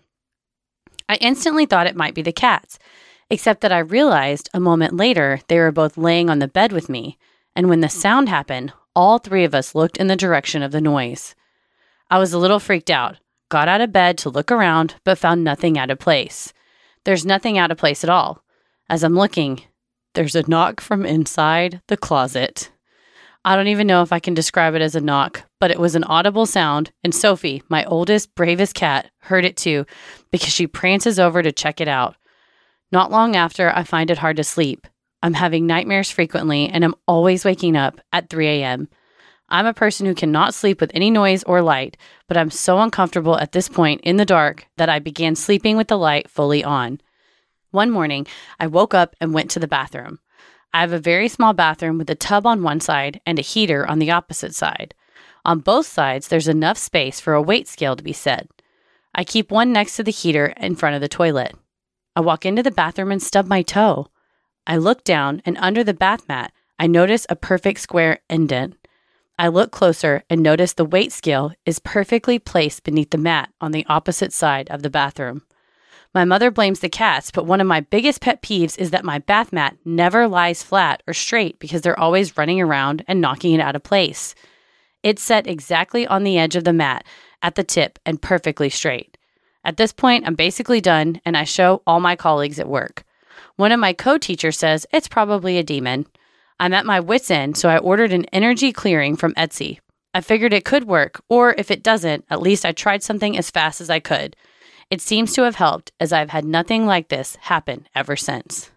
I instantly thought it might be the cats, except that I realized a moment later they were both laying on the bed with me, and when the sound happened, all three of us looked in the direction of the noise. I was a little freaked out, got out of bed to look around, but found nothing out of place. There's nothing out of place at all. As I'm looking, there's a knock from inside the closet. I don't even know if I can describe it as a knock, but it was an audible sound, and Sophie, my oldest, bravest cat, heard it too, because she prances over to check it out. Not long after, I find it hard to sleep. I'm having nightmares frequently, and I'm always waking up at three a.m. I'm a person who cannot sleep with any noise or light, but I'm so uncomfortable at this point in the dark that I began sleeping with the light fully on. One morning, I woke up and went to the bathroom. I have a very small bathroom with a tub on one side and a heater on the opposite side. On both sides, there's enough space for a weight scale to be set. I keep one next to the heater in front of the toilet. I walk into the bathroom and stub my toe. I look down, and under the bath mat, I notice a perfect square indent. I look closer and notice the weight scale is perfectly placed beneath the mat on the opposite side of the bathroom. My mother blames the cats, but one of my biggest pet peeves is that my bath mat never lies flat or straight because they're always running around and knocking it out of place. It's set exactly on the edge of the mat at the tip and perfectly straight. At this point, I'm basically done, and I show all my colleagues at work. One of my co-teachers says it's probably a demon. I'm at my wit's end, so I ordered an energy clearing from Etsy. I figured it could work, or if it doesn't, at least I tried something as fast as I could. It seems to have helped, as I've had nothing like this happen ever since.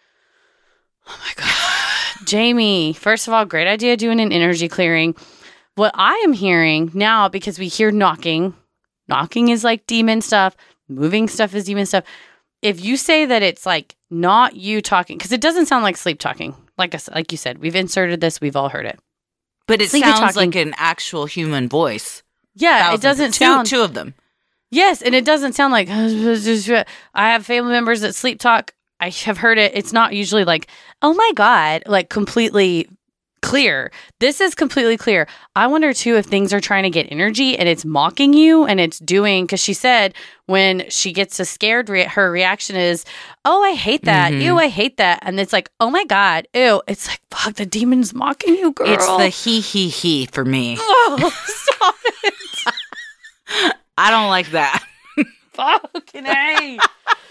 Oh my God. Jamie, first of all, great idea doing an energy clearing. What I am hearing now, because we hear knocking, knocking is like demon stuff, moving stuff is demon stuff. If you say that it's like not you talking, because it doesn't sound like sleep talking. Like I, like you said, we've inserted this, we've all heard it. But it Sleepy sounds talking. like an actual human voice. Yeah, Thousands. it doesn't two, sound... Two of them. Yes, and it doesn't sound like I have family members that sleep talk. I have heard it. It's not usually like, oh my God, like completely clear. This is completely clear. I wonder too if things are trying to get energy and it's mocking you and it's doing, because she said when she gets a scared, re- her reaction is, oh, I hate that. Mm-hmm. Ew, I hate that. And it's like, oh my God, ew. It's like, fuck, the demon's mocking you, girl. It's the he, he, he for me. Oh, stop it. I don't like that. Fucking A.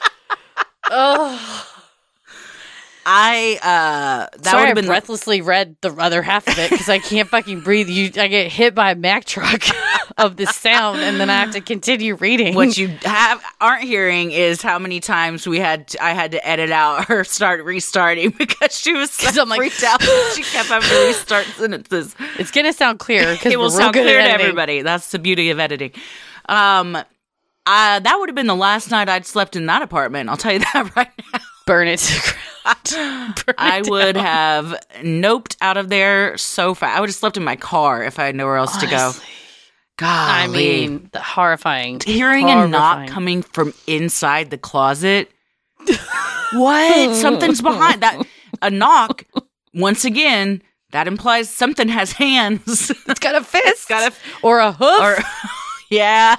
Oh. I uh that Sorry, would have been I breathlessly read the other half of it because I can't fucking breathe. You, I get hit by a Mack truck of the sound, and then I have to continue reading. What you have aren't hearing is how many times we had to, I had to edit out her start restarting because she was so I'm like, freaked out. She kept having to restart sentences. It's gonna sound clear because it will sound clear to everybody. That's the beauty of editing. Um, uh, that would have been the last night I'd slept in that apartment. I'll tell you that right now. Burn it to the ground. Burn I it would down. have noped out of there so fast. I would have slept in my car if I had nowhere else Honestly. to go. God, I mean, the horrifying. hearing horrifying. a knock coming from inside the closet. What? Something's behind that. A knock. Once again, that implies something has hands. It's got a fist. It's got a or a hoof. or yeah.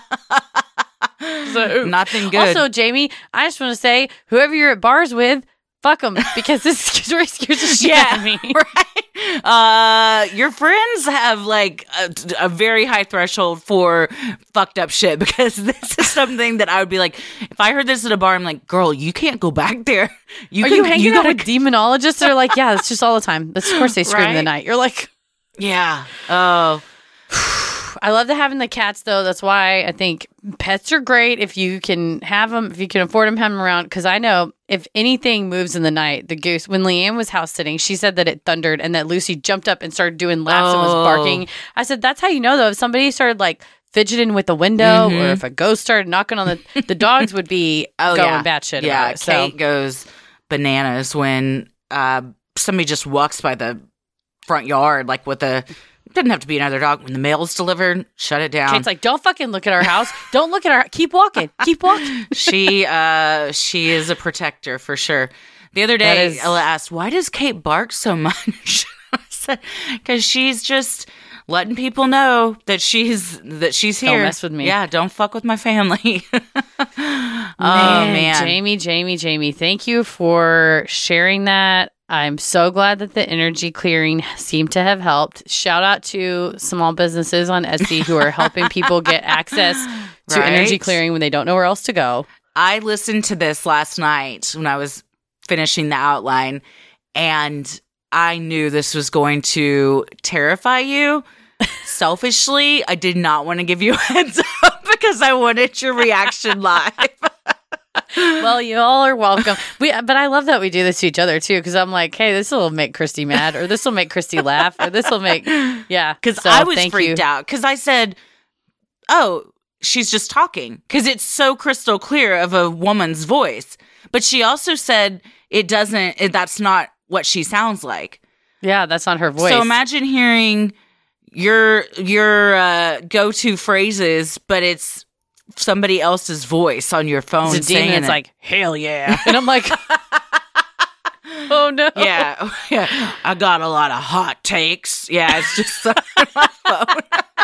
So, Nothing good. Also, Jamie, I just want to say, whoever you're at bars with, fuck them, because this story scares the shit yeah, out of me. Right. Uh, your friends have like a, a very high threshold for fucked up shit, because this is something that I would be like, if I heard this at a bar, I'm like, girl, you can't go back there. You Are can, you hanging you out gotta, with demonologists that are like, yeah, it's just all the time. That's, of course they scream in the Right? night. You're like, yeah. Oh, I love the having the cats, though. That's why I think pets are great if you can have them, if you can afford them, have them around. Because I know if anything moves in the night, the goose, when Leanne was house sitting, she said that it thundered and that Lucy jumped up and started doing laps and was Oh. barking. I said, that's how you know, though. If somebody started like fidgeting with the window Mhm. or if a ghost started knocking on the, the dogs would be oh going yeah. batshit Yeah, about it. So Kate goes bananas when uh, somebody just walks by the front yard, like with a. Doesn't have to be another dog. When the mail's delivered, shut it down. Kate's like, don't fucking look at our house. Don't look at our, keep walking, keep walking. she uh she is a protector for sure. The other day, is- Ella asked, "Why does Kate bark so much?" I said, "Because she's just letting people know that she's that she's here. Don't mess with me. Yeah, don't fuck with my family." Oh Man, man, Jamie, Jamie, Jamie, thank you for sharing that. I'm so glad that the energy clearing seemed to have helped. Shout out to small businesses on Etsy who are helping people get access to Right? energy clearing when they don't know where else to go. I listened to this last night when I was finishing the outline, and I knew this was going to terrify you. Selfishly, I did not want to give you a heads up because I wanted your reaction live. Well, you all are welcome. We, but I love that we do this to each other too, because I'm like, hey, this will make Christy mad, or this will make Christy laugh, or this will make, yeah. Because So, I was thank freaked you. out because I said, oh, she's just talking, because it's so crystal clear of a woman's voice. But she also said it doesn't, it, that's not what she sounds like. Yeah, that's not her voice. So imagine hearing your your uh, go-to phrases, but it's somebody else's voice on your phone it's a demon saying that's it. like, hell yeah. And I'm like, oh no. yeah, yeah, I got a lot of hot takes. Yeah, it's just on my phone.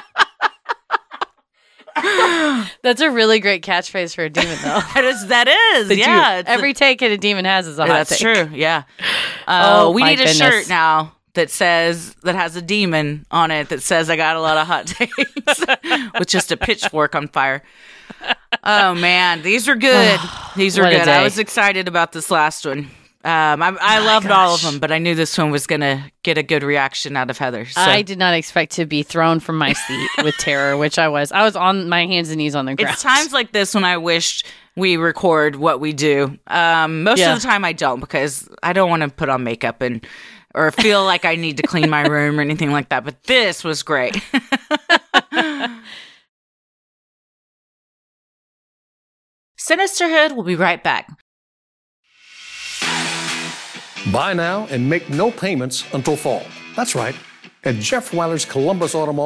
That's a really great catchphrase for a demon, though. That is, that is, They do. yeah. it's a- Every take that a demon has is a hot that's take. true. Yeah. Uh, Oh, we my need a goodness. shirt now that says that has a demon on it that says I got a lot of hot takes with just a pitchfork on fire. Oh man, these are good. These are What a good. I day. was excited about this last one. Um, I, I loved all of them, but I knew this one was gonna get a good reaction out of Heather. So. I did not expect to be thrown from my seat with terror, which I was. I was on my hands and knees on the ground. It's times like this when I wished we record what we do. Um, most Yeah. of the time I don't, because I don't want to put on makeup and or feel like I need to clean my room or anything like that. But this was great. Sinisterhood will be right back. Buy now and make no payments until fall. That's right. At Jeff Weiler's Columbus Auto Mall,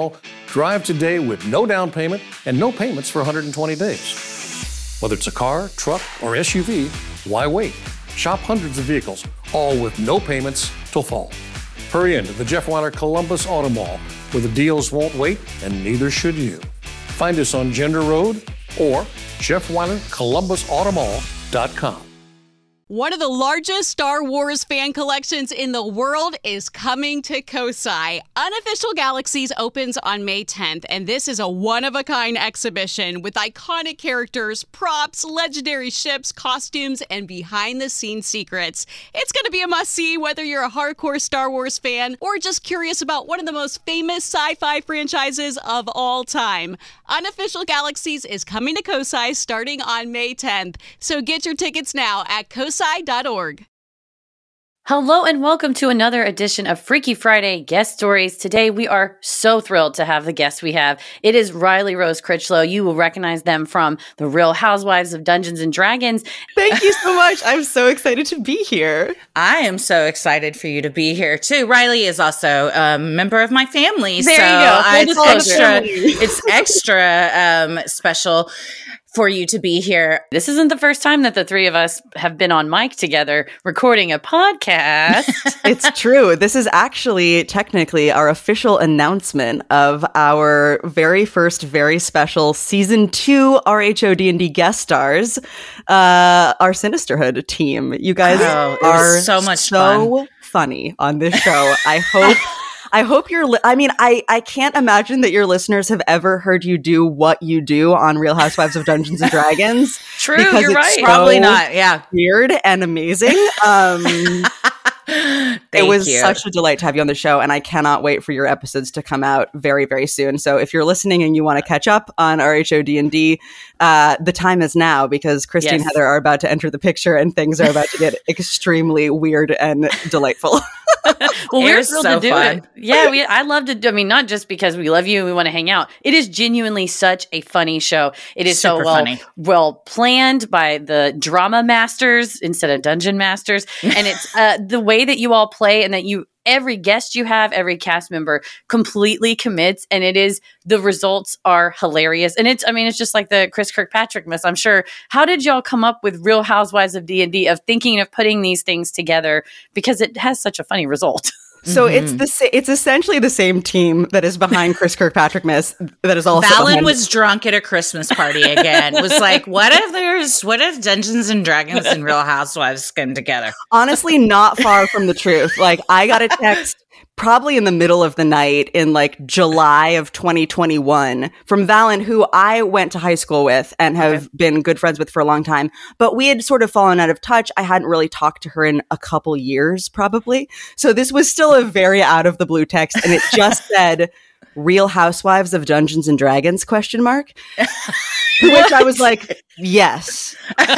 Drive today with no down payment and no payments for one hundred twenty days. Whether it's a car, truck, or S U V, why wait? Shop hundreds of vehicles, all with no payments till fall. Hurry into the Jeff Weiler Columbus Auto Mall, where the deals won't wait, and neither should you. Find us on Gender Road or Jeff Weiler Columbus Auto Mall dot com. One of the largest Star Wars fan collections in the world is coming to Kosai. Unofficial Galaxies opens on May tenth, and this is a one-of-a-kind exhibition with iconic characters, props, legendary ships, costumes, and behind-the-scenes secrets. It's going to be a must-see whether you're a hardcore Star Wars fan or just curious about one of the most famous sci-fi franchises of all time. Unofficial Galaxies is coming to Kosai starting on May tenth, so get your tickets now at kosai dot org. Hello and welcome to another edition of Freaky Friday Guest Stories. Today we are so thrilled to have the guest we have. It is Riley Rose Critchlow. You will recognize them from The Real Housewives of Dungeons and Dragons. Thank you so much. I'm so excited to be here. I am so excited for you to be here too. Riley is also a member of my family. There so you go. I, it's extra, family. it's extra um, special for you to be here. This isn't the first time that the three of us have been on mic together recording a podcast. It's true. This is actually technically our official announcement of our very first, very special season two R H O D and D guest stars, uh, our Sinisterhood team. You guys Oh, it was are so much so fun. funny on this show. I hope. I hope you're, li- I mean, I, I can't imagine that your listeners have ever heard you do what you do on Real Housewives of Dungeons and Dragons. True, because you're it's right. so Probably not. Yeah. Weird and amazing. Um, Thank it was you. such a delight to have you on the show, and I cannot wait for your episodes to come out very, very soon. So if you're listening and you want to catch up on R H O D and D, uh, the time is now, because Christy and Yes. Heather are about to enter the picture, and things are about to get extremely weird and delightful. Well, It we're was thrilled so to do fun. it. Yeah, we, I love to do, I mean, not just because we love you and we want to hang out. It is genuinely such a funny show. It is so Super well, funny. well planned by the drama masters instead of dungeon masters. And it's uh, the way that you all play, and that you, every guest you have, every cast member completely commits, and it is, the results are hilarious. And it's, I mean, it's just like the Chris Kirkpatrick myth, I'm sure. How did y'all come up with Real Housewives of D and D, of thinking of putting these things together? Because it has such a funny result. So Mm-hmm. it's the sa- it's essentially the same team that is behind Chris Kirkpatrick Miss that is also Valen behind- was drunk at a Christmas party again. Was like, what if there's, what if Dungeons and Dragons and Real Housewives come together? honestly not far from the truth. Like, I got a text probably in the middle of the night in like July of twenty twenty-one from Valen, who I went to high school with and have okay. been good friends with for a long time. But we had sort of fallen out of touch. I hadn't really talked to her in a couple years, probably. So this was still a very out of the blue text. And it just said, Real Housewives of Dungeons and Dragons, question mark. Which I was like, yes.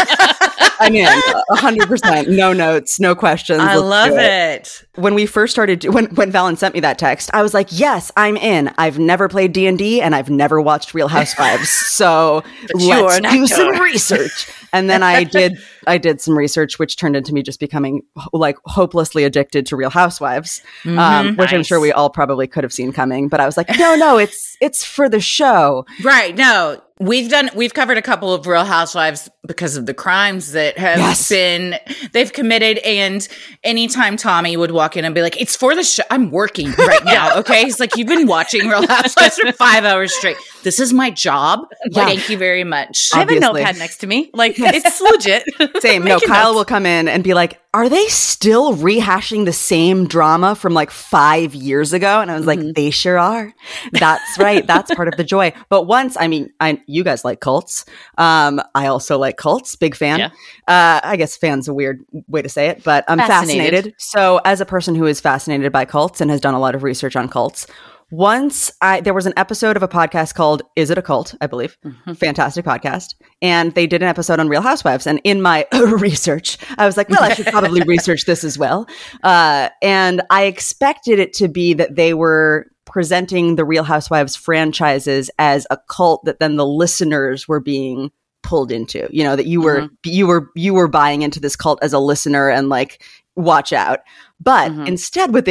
I'm in, one hundred percent. No notes, no questions. I Let's love do it. it. When we first started, when, when Valen sent me that text, I was like, yes, I'm in. I've never played D and D and I've never watched Real Housewives. So let's do some research. And then I did, I did some research, which turned into me just becoming like hopelessly addicted to Real Housewives, Mm-hmm. um, which Nice. I'm sure we all probably could have seen coming. But I was like, no, no, it's it's for the show. Right. No, we've done, we've covered a couple of Real Housewives because of the crimes that have Yes. been, they've committed. And anytime Tommy would walk in and be like, it's for the show. I'm working right now. Okay. He's like, you've been watching Real Housewives for five hours straight. This is my job. Yeah. Thank you very much. I have a Obviously. notepad next to me. Like, it's legit. Same. No, Making Kyle notes. will come in and be like, are they still rehashing the same drama from like five years ago? And I was like, they sure are. That's right. That's part of the joy. But once, I mean, I, you guys like cults. Um, I also like cults. Big fan. Yeah. Uh, I guess fan's a weird way to say it, but I'm fascinated. Fascinated. So as a person who is fascinated by cults and has done a lot of research on cults, once I, there was an episode of a podcast called Is It a Cult? I believe. Mm-hmm. Fantastic podcast. And they did an episode on Real Housewives. And in my research, I was like, well, I should probably research this as well. Uh, and I expected it to be that they were presenting the Real Housewives franchises as a cult that then the listeners were being pulled into, you know, that you were, mm-hmm. you were, you were buying into this cult as a listener and like, watch out. But mm-hmm. instead what they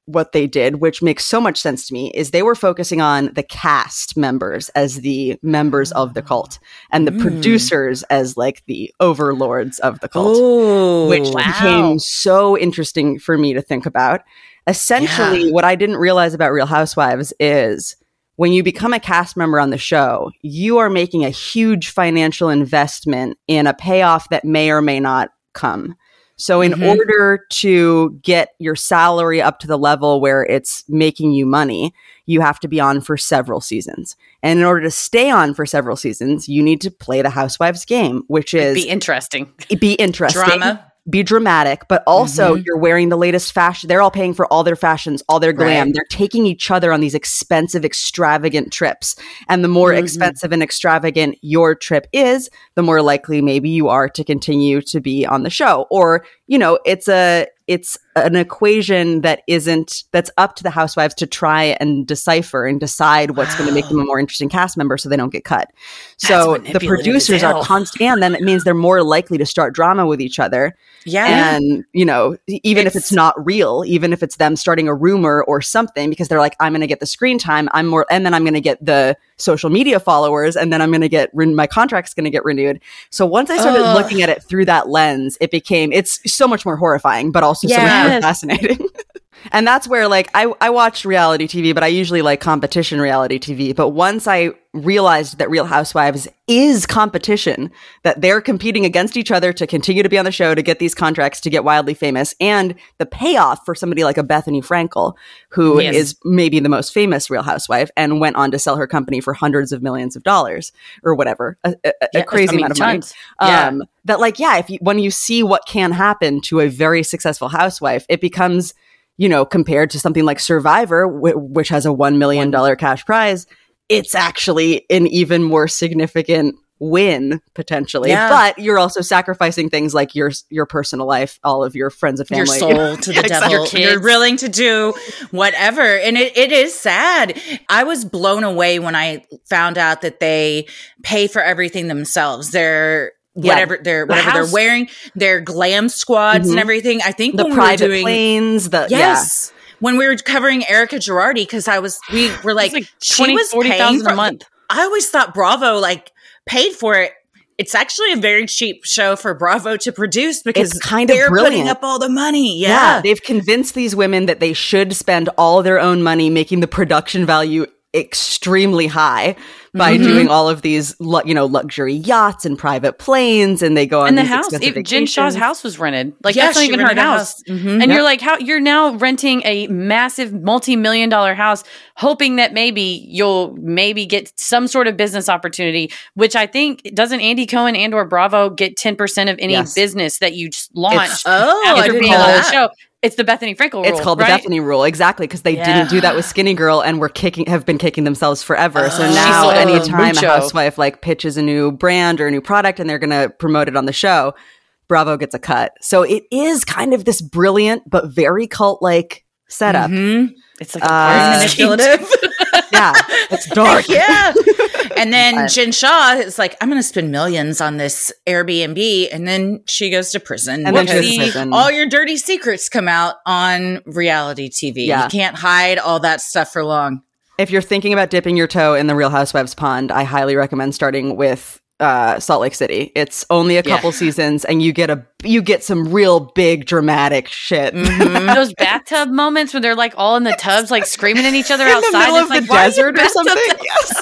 what they did, which makes so much sense to me, is they were focusing on the cast members as the members of the cult and the mm. producers as like the overlords of the cult, Ooh, which wow. became so interesting for me to think about. Essentially, yeah. what I didn't realize about Real Housewives is when you become a cast member on the show, you are making a huge financial investment in a payoff that may or may not come. So in mm-hmm. order to get your salary up to the level where it's making you money, you have to be on for several seasons. And in order to stay on for several seasons, you need to play the Housewives game, which is be interesting. Be interesting. Drama. Be dramatic, but also mm-hmm. you're wearing the latest fashion. They're all paying for all their fashions, all their glam. Right. They're taking each other on these expensive, extravagant trips. And the more mm-hmm. expensive and extravagant your trip is, the more likely maybe you are to continue to be on the show. Or, you know, it's a it's an equation that isn't that's up to the housewives to try and decipher and decide what's wow. going to make them a more interesting cast member so they don't get cut. That's so the producers are constant, and then it means they're more likely to start drama with each other. Yeah. And, you know, even it's, if it's not real, even if it's them starting a rumor or something, because they're like, I'm going to get the screen time, I'm more, and then I'm going to get the social media followers, and then I'm going to get, re- my contract's going to get renewed. So once I started Ugh. looking at it through that lens, it became, it's so much more horrifying, but also yes. so much more fascinating. And that's where, like, I, I watch reality T V, but I usually like competition reality T V. But once I realized that Real Housewives is competition, that they're competing against each other to continue to be on the show, to get these contracts, to get wildly famous, and the payoff for somebody like a Bethany Frankel, who yes. is maybe the most famous Real Housewife and went on to sell her company for hundreds of millions of dollars or whatever, a, a, yeah, a crazy I mean, amount of tons. money. Yeah. Um, that like, yeah, if you, when you see what can happen to a very successful housewife, it becomes, you know, compared to something like Survivor, w- which has a one million dollars cash prize, it's actually an even more significant win potentially. Yeah. But you're also sacrificing things like your your personal life, all of your friends and family. Your soul to the Yeah, devil. exactly. You're willing to do whatever. And it, it is sad. I was blown away when I found out that they pay for everything themselves. They're whatever yeah. they're the whatever house- they're wearing, their glam squads Mm-hmm. and everything. I think the when private we were doing planes, the yes. When we were covering Erica Girardi, because I was we were like, like she twenty, was forty paying thousand for a month. I always thought Bravo like paid for it. It's actually a very cheap show for Bravo to produce because It's kind of they're brilliant. putting up all the money. Yeah. Yeah. They've convinced these women that they should spend all their own money, making the production value extremely high by Mm-hmm. doing all of these, lu- you know, luxury yachts and private planes, and they go on And the these house, expensive even Jen Shah's vacations. house was rented. Like Yeah, that's not she even her rented a house. house. Mhm. And Yep. you're like, how you're now renting a massive multi-million dollar house, hoping that maybe you'll maybe get some sort of business opportunity. Which I think doesn't Andy Cohen and or Bravo get ten percent of any Yes. business that you just launch It's- Oh, I after didn't being know on the that. show? It's the Bethany Frankel rule. It's called right? the Bethany rule, exactly, because they Yeah. didn't do that with Skinny Girl and were kicking, have been kicking themselves forever. So Oh. now, sold anytime mucho. a housewife like pitches a new brand or a new product and they're going to promote it on the show, Bravo gets a cut. So it is kind of this brilliant but very cult-like setup. Mhm. It's like a Uh, party Manipulative. Yeah, it's dark. Yeah. And then Jen Shah is like, I'm going to spend millions on this Airbnb. And then she goes to prison. And then she goes to because prison. all your dirty secrets come out on reality T V. Yeah. You can't hide all that stuff for long. If you're thinking about dipping your toe in the Real Housewives pond, I highly recommend starting with uh, Salt Lake City. It's only a couple seasons, and you get a you get some real big dramatic shit. Mm-hmm. those bathtub moments where they're like all in the tubs, like screaming at each other In the outside. middle It's of like, the why are your desert or something. bathtubs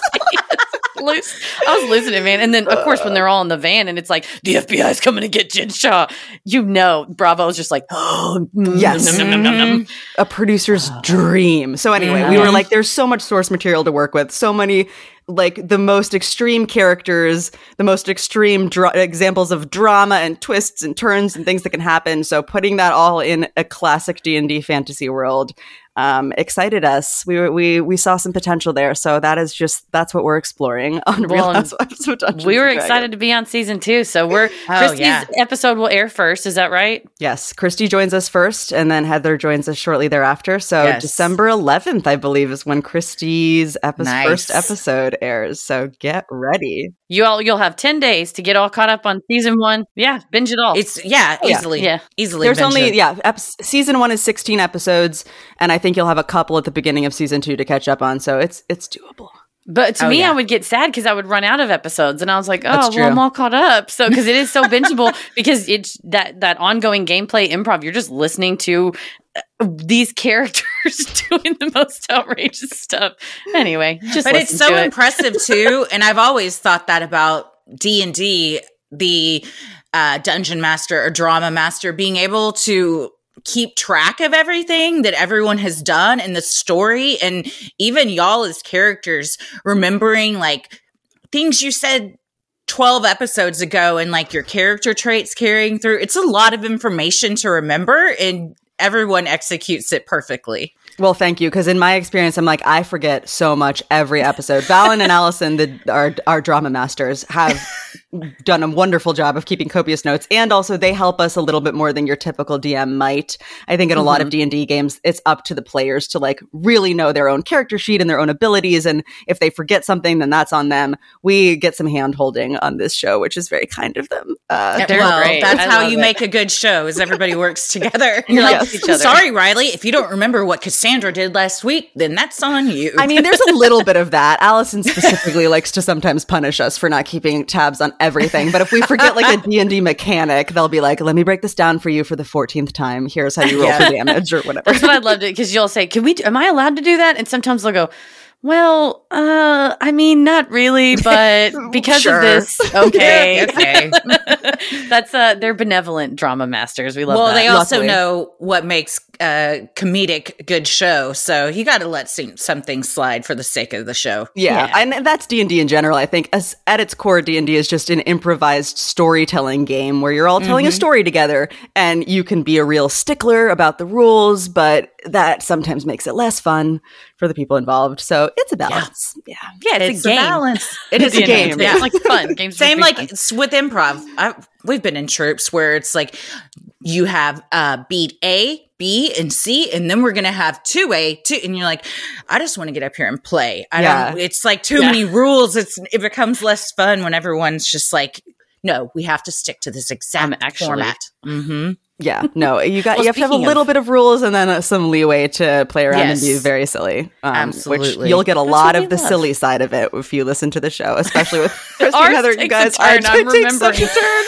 Yes. loose? I was losing it, man. And then, of course, when they're all in the van and it's like, the F B I is coming to get Jen Shah, you know, Bravo's just like, oh, Yes. nom, nom, nom, nom, nom. A producer's dream. So anyway, we were like, there's so much source material to work with. So many, like, the most extreme characters, the most extreme dra- examples of drama and twists and turns and things that can happen. So putting that all in a classic D and D fantasy world um, excited us. We were, we we saw some potential there. So that is just, that's what we're exploring on Real Well, Housewives of Dungeons We were and Dragons. excited to be on season two. So we're, Oh, Christy's yeah. episode will air first. Is that right? Yes, Christy joins us first, and then Heather joins us shortly thereafter. So Yes. December eleventh, I believe, is when Christy's epi- Nice. first episode episode airs. So get ready. You all, you'll have ten days to get all caught up on season one. Yeah, binge it all. It's yeah, Oh, yeah. easily, Yeah. easily. There's binge only, it. yeah, ep- season one is sixteen episodes, and I think you'll have a couple at the beginning of season two to catch up on. So it's it's doable. But to Oh, me, yeah. I would get sad because I would run out of episodes, and I was like, "Oh, That's well, I'm true. all caught up." So because it is so bingeable, because it's that that ongoing gameplay improv. You're just listening to uh, these characters doing the most outrageous stuff. Anyway, just But it's listen so to it. impressive too, and I've always thought that about D and D, the uh, dungeon master or drama master being able to keep track of everything that everyone has done in the story, and even y'all as characters remembering like things you said twelve episodes ago and like your character traits carrying through. It's a lot of information to remember, and everyone executes it perfectly. Well, thank you. Because in my experience, I'm like, I forget so much every episode. Valen and Allison, the, our, our drama masters, have done a wonderful job of keeping copious notes. And also they help us a little bit more than your typical D M might. I think in a Mm-hmm. lot of D and D games, it's up to the players to like really know their own character sheet and their own abilities. And if they forget something, then that's on them. We get some hand holding on this show, which is very kind of them. Uh, They're well, great. that's I how love you it. make a good show is everybody works together. You You're help like, each other. sorry, Riley, if you don't remember what Cassandra did last week, then that's on you. I mean, there's a little bit of that. Allison specifically likes to sometimes punish us for not keeping tabs on everything. But if we forget like a D and D mechanic, they'll be like, let me break this down for you for the fourteenth time. Here's how you roll Yeah. for damage or whatever. That's what I loved it, because you'll say, "Can we? Am I allowed to do that?" And sometimes they'll go, "Well, uh, I mean, not really, but because Sure. of this, okay." okay. That's uh, they're benevolent drama masters. We love Well, that. they also Luckily. know what makes a comedic good show. So you got to let some, some things slide for the sake of the show. Yeah, Yeah. and that's D and D in general. I think as, at its core, D and D is just an improvised storytelling game where you're all telling a story together, and you can be a real stickler about the rules, but that sometimes makes it less fun for the people involved. So it's a balance. Yeah, yeah, it's, It's a a game. balance. it is a You know, game. It's Yeah. like fun. Games Same make like fun. it's with improv. I, we've been in troops where it's like you have uh, beat A, B, and C, and then we're gonna have two A, two, and you're like, I just want to get up here and play. I Yeah. don't. It's like too Yeah. many rules. It's it becomes less fun when everyone's just like, no, we have to stick to this exact I'm actually- format. Mm-hmm. Yeah, no, you got Well, you have to have a speaking little of- bit of rules and then uh, some leeway to play around Yes. and be very silly. Um, Absolutely. Which you'll get a That's lot what we of the love. silly side of it if you listen to the show, especially with Christy Ours and Heather. You takes a guys, turn, I I'm take such a remembering. turn.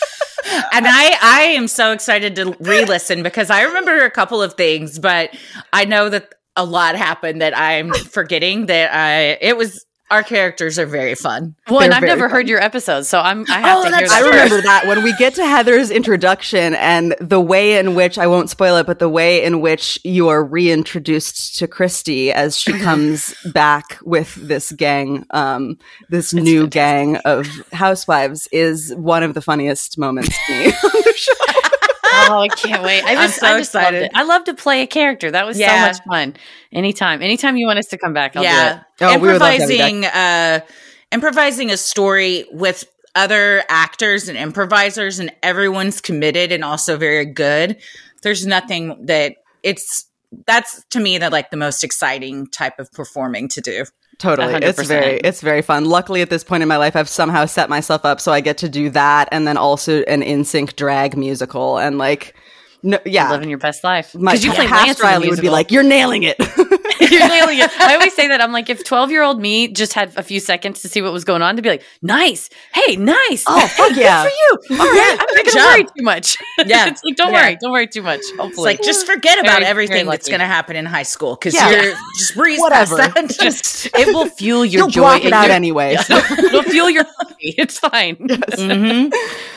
And I, I am so excited to re-listen because I remember a couple of things, but I know that a lot happened that I'm forgetting. That I, it was our characters are very fun. Well, and They're I've very never fun. heard your episode, so I'm. I have Oh, to hear that's that. I true. first. remember that when we get to Heather's introduction and the way in which, I won't spoil it, but the way in which you are reintroduced to Christy as she comes back with this gang, um, this new gang of housewives is one of the funniest moments to me on the show. Oh, I can't wait! I I'm just, so I just loved excited. it. I love to play a character. That was Yeah. so much fun. Anytime, anytime you want us to come back, I'll yeah, do it. Oh, we would love to have you back. improvising, uh, improvising a story with other actors and improvisers, and everyone's committed and also very good. There's nothing that it's that's to me that like the most exciting type of performing to do. Totally. one hundred It's percent. very it's very fun. Luckily at this point in my life I've somehow set myself up so I get to do that and then also an in sync drag musical and like no yeah. Living your best life. My 'Cause you play past Lance in the Riley would be musical. like, "You're nailing it." You're nailing it. I always say that. I'm like, if twelve year old me just had a few seconds to see what was going on, to be like, nice. Hey, nice. Oh, fuck hey, yeah. Good for you. All right. I'm not good going to job. worry too much. Yeah. It's like, don't Yeah. worry. Don't worry too much. It's Hopefully. like just forget about Very, everything very that's lucky. going to happen in high school because Yeah. you're just breeze Whatever. past that. just, it will fuel your You'll joy. block it and out your- anyway. so- It'll fuel your joy. It's fine. Mhm.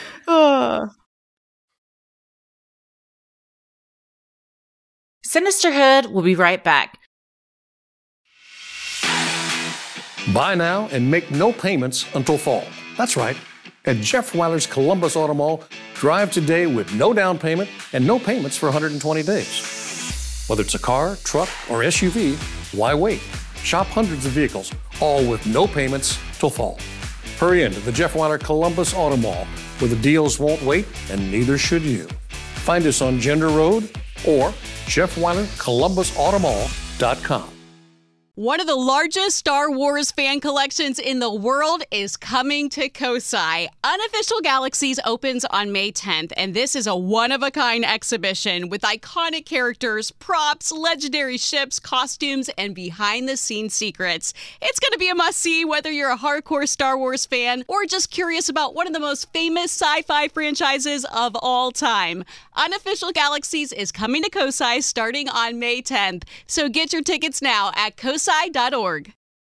Ah. Sinisterhood will be right back. Buy now and make no payments until fall. That's right. At Jeff Weiler's Columbus Auto Mall, drive today with no down payment and no payments for one hundred twenty days. Whether it's a car, truck, or S U V, why wait? Shop hundreds of vehicles, all with no payments till fall. Hurry into the Jeff Weiler Columbus Auto Mall, where the deals won't wait and neither should you. Find us on Gender Road or jeff weiler columbus auto mall dot com. One of the largest Star Wars fan collections in the world is coming to Kosai. Unofficial Galaxies opens on May tenth, and this is a one-of-a-kind exhibition with iconic characters, props, legendary ships, costumes, and behind-the-scenes secrets. It's going to be a must-see whether you're a hardcore Star Wars fan or just curious about one of the most famous sci-fi franchises of all time. Unofficial Galaxies is coming to Kosai starting on May tenth, so get your tickets now at kosai dot org.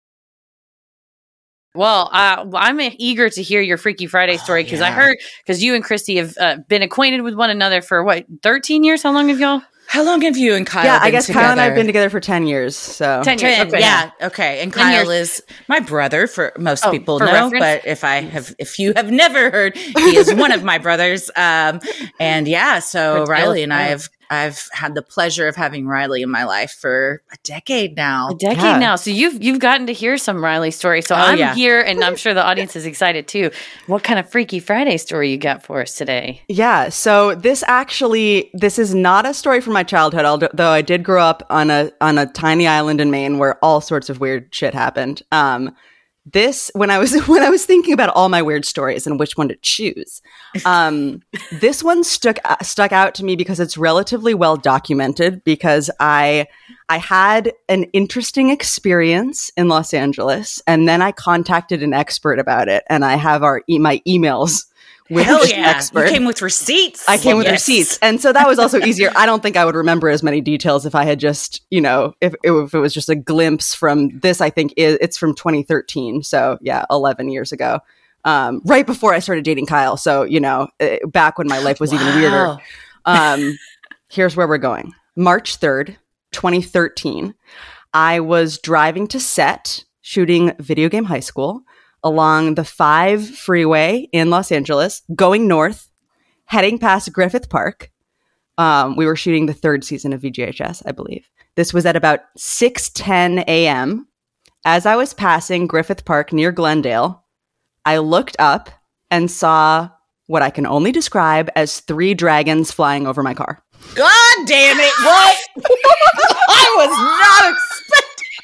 Well, uh, I'm eager to hear your Freaky Friday story because oh, yeah. I heard because you and Christy have uh, been acquainted with one another for what, thirteen years? How long have y'all? How long have you and Kyle yeah, been I guess together? Kyle and I have been together for ten years. So ten years. ten, okay. Yeah, okay. And Kyle is my brother, for most oh, people for know. reference? But if I have, if you have never heard, he is one of my brothers. Um, and yeah, so Good Riley and I deal. have. I've had the pleasure of having Riley in my life for a decade now. A decade Yeah. now. So you've you've gotten to hear some Riley stories. So Oh, I'm yeah. here, and I'm sure the audience is excited too. What kind of Freaky Friday story you got for us today? Yeah, so this actually this is not a story from my childhood, although I did grow up on a on a tiny island in Maine where all sorts of weird shit happened. Um, this when I was when I was thinking about all my weird stories and which one to choose, um, this one stuck uh, stuck out to me because it's relatively well documented. Because I I had an interesting experience in Los Angeles, and then I contacted an expert about it, and I have our e- my emails. With Hell this yeah! expert. You came with receipts. I came with Yes. receipts. And so that was also easier. I don't think I would remember as many details if I had just, you know, if, if it was just a glimpse from this. I think it, it's from twenty thirteen. So yeah, eleven years ago. Um, right before I started dating Kyle. So, you know, eh, back when my life was even Wow. weirder. Um, here's where we're going. March third, twenty thirteen. I was driving to set, shooting Video Game High School, along the five freeway in Los Angeles, going north, heading past Griffith Park. Um, we were shooting the third season of V G H S, I believe. This was at about six ten a.m. As I was passing Griffith Park near Glendale, I looked up and saw what I can only describe as three dragons flying over my car. God damn it! What? I was not expecting.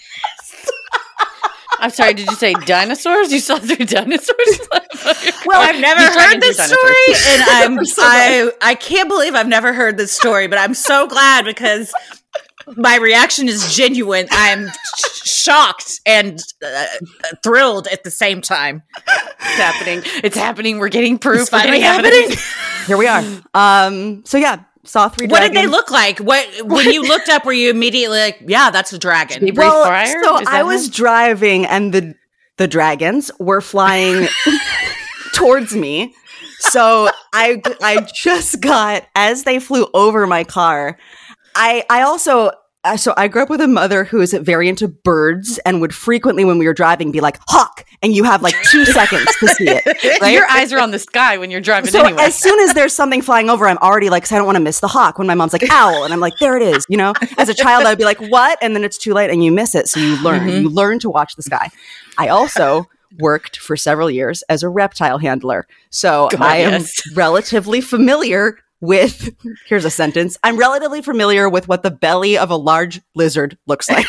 I'm sorry, did you say dinosaurs? You saw three dinosaurs? Well, I've never These heard dragons this are story, dinosaurs. and I'm I I can't believe I've never heard this story, but I'm so glad because my reaction is genuine. I'm sh- shocked and uh, thrilled at the same time. It's happening. It's happening. We're getting proof. It's finally We're getting happening. evidence. Here we are. Um, so yeah, saw three What dragons. did they look like? What when you looked up, were you immediately like, "Yeah, that's a dragon"? Debrief Well, prior? so Is that I was how- driving and the the dragons were flying towards me. So I I just got as they flew over my car. I I also uh, so I grew up with a mother who is very into birds and would frequently when we were driving be like hawk, and you have like two seconds to see it. Right? Your eyes are on the sky when you're driving So anyway. as soon as there's something flying over, I'm already like, 'cause I don't want to miss the hawk. When my mom's like, owl, and I'm like, there it is. You know, as a child, I'd be like, what? And then it's too late and you miss it. So you learn, Mm-hmm. you learn to watch the sky. I also worked for several years as a reptile handler. So God, I am yes. relatively familiar with, here's a sentence. I'm relatively familiar with what the belly of a large lizard looks like.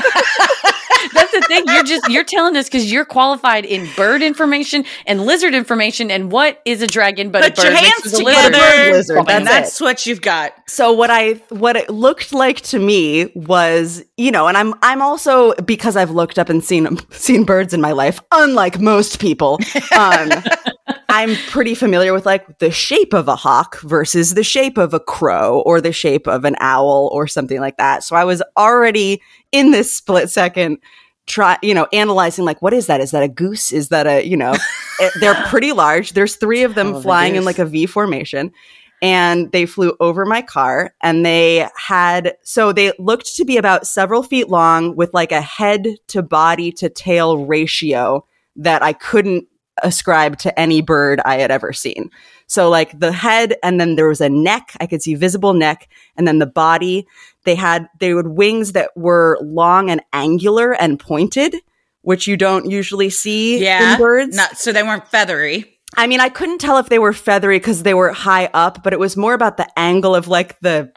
That's the thing. You're just you're telling us because you're qualified in bird information and lizard information. And what is a dragon but Put a bird your mixed hands with a together, lizard? Lizard, and that's that's what you've got. So what I what it looked like to me was, you know, and I'm I'm also, because I've looked up and seen seen birds in my life, unlike most people, um, I'm pretty familiar with like the shape of a hawk versus the shape of a crow or the shape of an owl or something like that. So I was already in this split second try, you know, analyzing like, what is that? Is that a goose? Is that a, you know, it, they're pretty large. There's three of them Oh, the flying in goose. like a V formation. And they flew over my car, and they had, so they looked to be about several feet long with like a head to body to tail ratio that I couldn't ascribe to any bird I had ever seen. So like the head, and then there was a neck, I could see visible neck, and then the body, they had, they had wings that were long and angular and pointed, which you don't usually see Yeah, in birds. Not, so they weren't feathery. I mean, I couldn't tell if they were feathery because they were high up, but it was more about the angle of like the,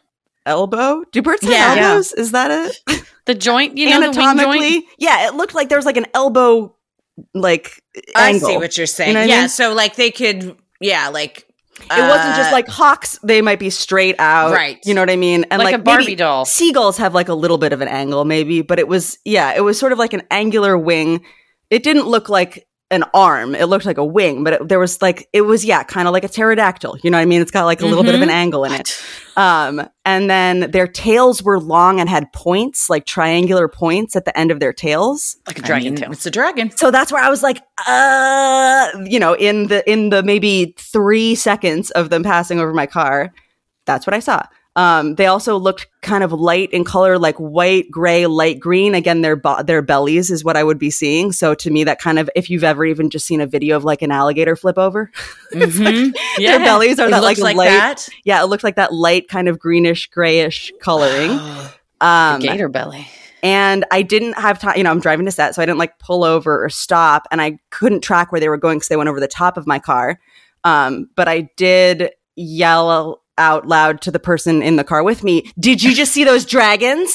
elbow. Do birds have Yeah. elbows? Is that it? The joint, you know, the wing Anatomically, joint. yeah, it looked like there was like an elbow, like I angle. see what you're saying. You know what I yeah, mean? so like they could, yeah, like It wasn't just uh, like hawks; they might be straight out, Right. You know what I mean? And Like like, a Barbie maybe doll. Seagulls have like a little bit of an angle, maybe, but it was yeah, it was sort of like an angular wing. It didn't look like an arm; it looked like a wing, but it, there was like it was yeah, kind of like a pterodactyl. You know what I mean? It's got like a little bit of an angle in it. Um, and then their tails were long and had points, like triangular points at the end of their tails. Like a I dragon mean, tail. it's a dragon. So that's where I was like, uh, you know, in the in the maybe three seconds of them passing over my car, that's what I saw. Um, they also looked kind of light in color, like white, gray, light green. Again, their bo- their bellies is what I would be seeing. So to me, that kind of, if you've ever even just seen a video of like an alligator flip over, it's like Yeah. their bellies are It that like, looks like light. that. Yeah, it looked like that light kind of greenish, grayish coloring. Um, Gator belly. and I didn't have time, you know, I'm driving to set, so I didn't like pull over or stop, and I couldn't track where they were going because they went over the top of my car. Um, but I did yell out loud to the person in the car with me, "Did you just see those dragons?"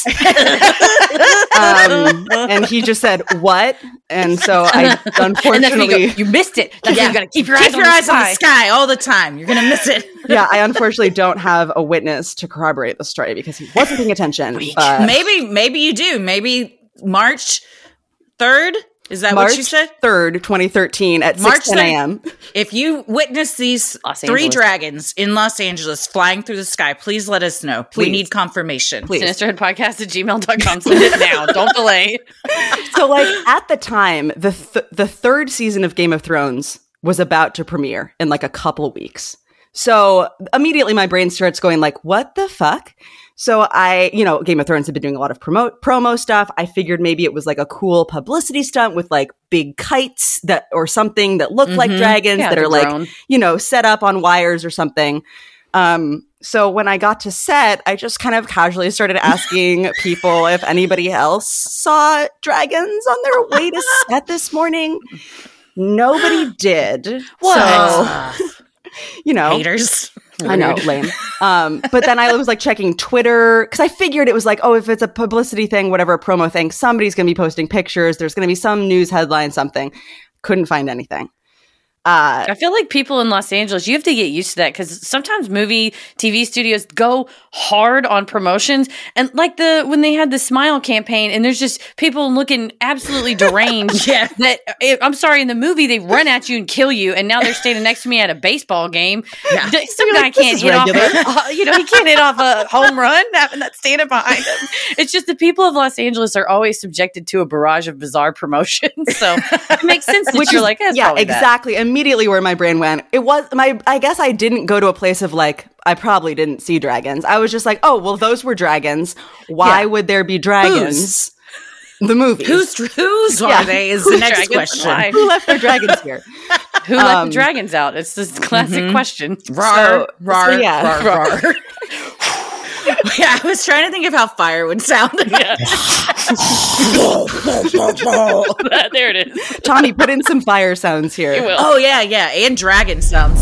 um, and he just said, "What?" And so I And that's when you, unfortunately, go, you missed it. That's when you got to keep your Keep eyes, your on, eyes the on the sky. sky all the time. You're gonna miss it. yeah, I unfortunately don't have a witness to corroborate the story because he wasn't paying attention. But maybe, maybe you do. Maybe March third. Is that March what you said? third, twenty thirteen at March six ten a.m. If you witness these Los three Angeles. dragons in Los Angeles flying through the sky, please let us know. We Please. need confirmation. Please. Sinisterhoodpodcast at gmail dot com. Send it now. Don't delay. So, like, at the time, the th- the third season of Game of Thrones was about to premiere in like a couple weeks. So immediately my brain starts going like, what the fuck? So I, you know, Game of Thrones had been doing a lot of promo promo stuff. I figured maybe it was like a cool publicity stunt with like big kites that or something that looked like dragons Yeah, that the are like, drone. you know, set up on wires or something. Um, so when I got to set, I just kind of casually started asking people if anybody else saw dragons on their way to set this morning. Nobody did. What? So, you know, Haters. I know, lame. Um, but then I was like checking Twitter because I figured it was like, oh, if it's a publicity thing, whatever, a promo thing, somebody's going to be posting pictures. There's going to be some news headline, something. Couldn't find anything. Uh, I feel like people in Los Angeles, you have to get used to that because sometimes movie, T V studios go hard on promotions. And like the when they had the Smile campaign, and there's just people looking absolutely deranged. Yeah. That eh, I'm sorry, in the movie they run at you and kill you, and now they're standing next to me at a baseball game. Yeah. Th- Some guy like, this can't is hit off, regular. a, uh, you know, he can't hit off a home run having that standing behind him. It's just the people of Los Angeles are always subjected to a barrage of bizarre promotions. So it makes sense that Which you're is- like, eh, it's yeah, probably that. exactly. Immediately where my brain went, it was my. I guess I didn't go to a place of like, I probably didn't see dragons. I was just like, oh, well, those were dragons. Why Yeah. would there be dragons? The movie. Whose whose Yeah. are they? Is the next dragons question. fly? Who left their dragons here? Who let Um, the dragons out? It's this classic question. Rar, So- rar, so yeah. rar, rar. Yeah, I was trying to think of how fire would sound. there it is. Tommy, put in some fire sounds here. You will. Oh yeah, yeah, and dragon sounds.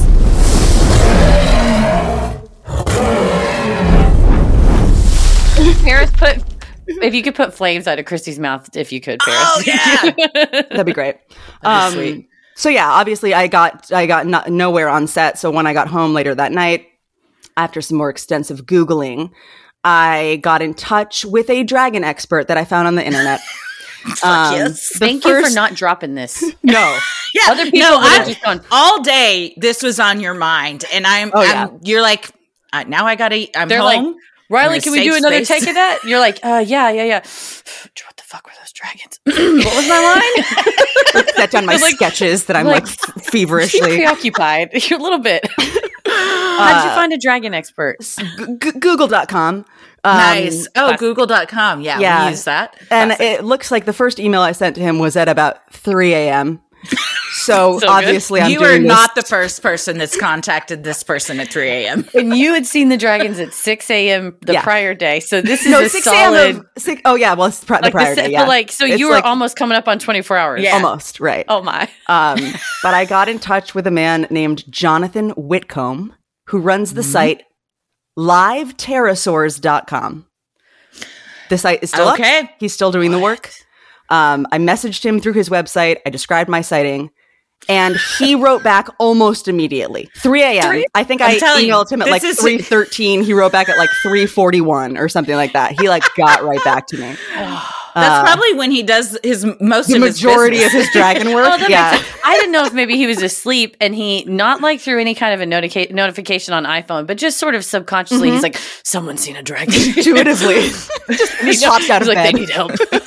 Paris, put if you could put flames out of Christy's mouth, if you could, Paris. Oh yeah. That'd be great. That'd be Um, sweet. So yeah, obviously I got I got no- nowhere on set. So when I got home later that night, after some more extensive Googling, I got in touch with a dragon expert that I found on the internet. Um, yes. the Thank you for first- not dropping this. No. Yeah, Other people no, would have I- just gone, all day this was on your mind, and I'm. Oh, I'm yeah. You're like, uh, now I gotta. I'm They're home. like, Riley, in a can we do safe another space." take of that? You're like, uh, yeah, yeah, yeah. What the fuck were those dragons? What was my line? Set down my Like- sketches that I'm like- like, f- You're feverishly. preoccupied. You're a little bit. How'd you find a dragon expert? G- Google dot com. Um, Nice. Oh, class- Google dot com. Yeah, yeah. we use that. And Classic. it looks like the first email I sent to him was at about three a.m. So, So good. obviously I'm you are doing this- not the first person that's contacted this person at three a.m. And you had seen the dragons at six a.m. the Yeah. prior day. So this is no a six solid. a.m. of six, oh yeah, well it's pr- the like, prior the, day, yeah. but like, so It's you were like almost coming up on twenty-four hours. Yeah. almost right. Oh my. Um, but I got in touch with a man named Jonathan Whitcomb, who runs the Mm-hmm. site live pterosaurs dot com. The site is still Okay. up. He's still doing the work. Um, I messaged him through his website. I described my sighting. And he wrote back almost immediately. three a.m. I think I'm I telling you, emailed him at this like is- three thirteen. He wrote back at like three forty-one or something like that. He like got right back to me. That's probably when he does his most The of his majority business. of his dragon work. Oh, that yeah. makes sense. I didn't know if maybe he was asleep and he not like through any kind of a notica- notification on iPhone, but just sort of subconsciously, he's like, "Someone's seen a dragon." Intuitively. just just popped out of He's like, bed. "They need help."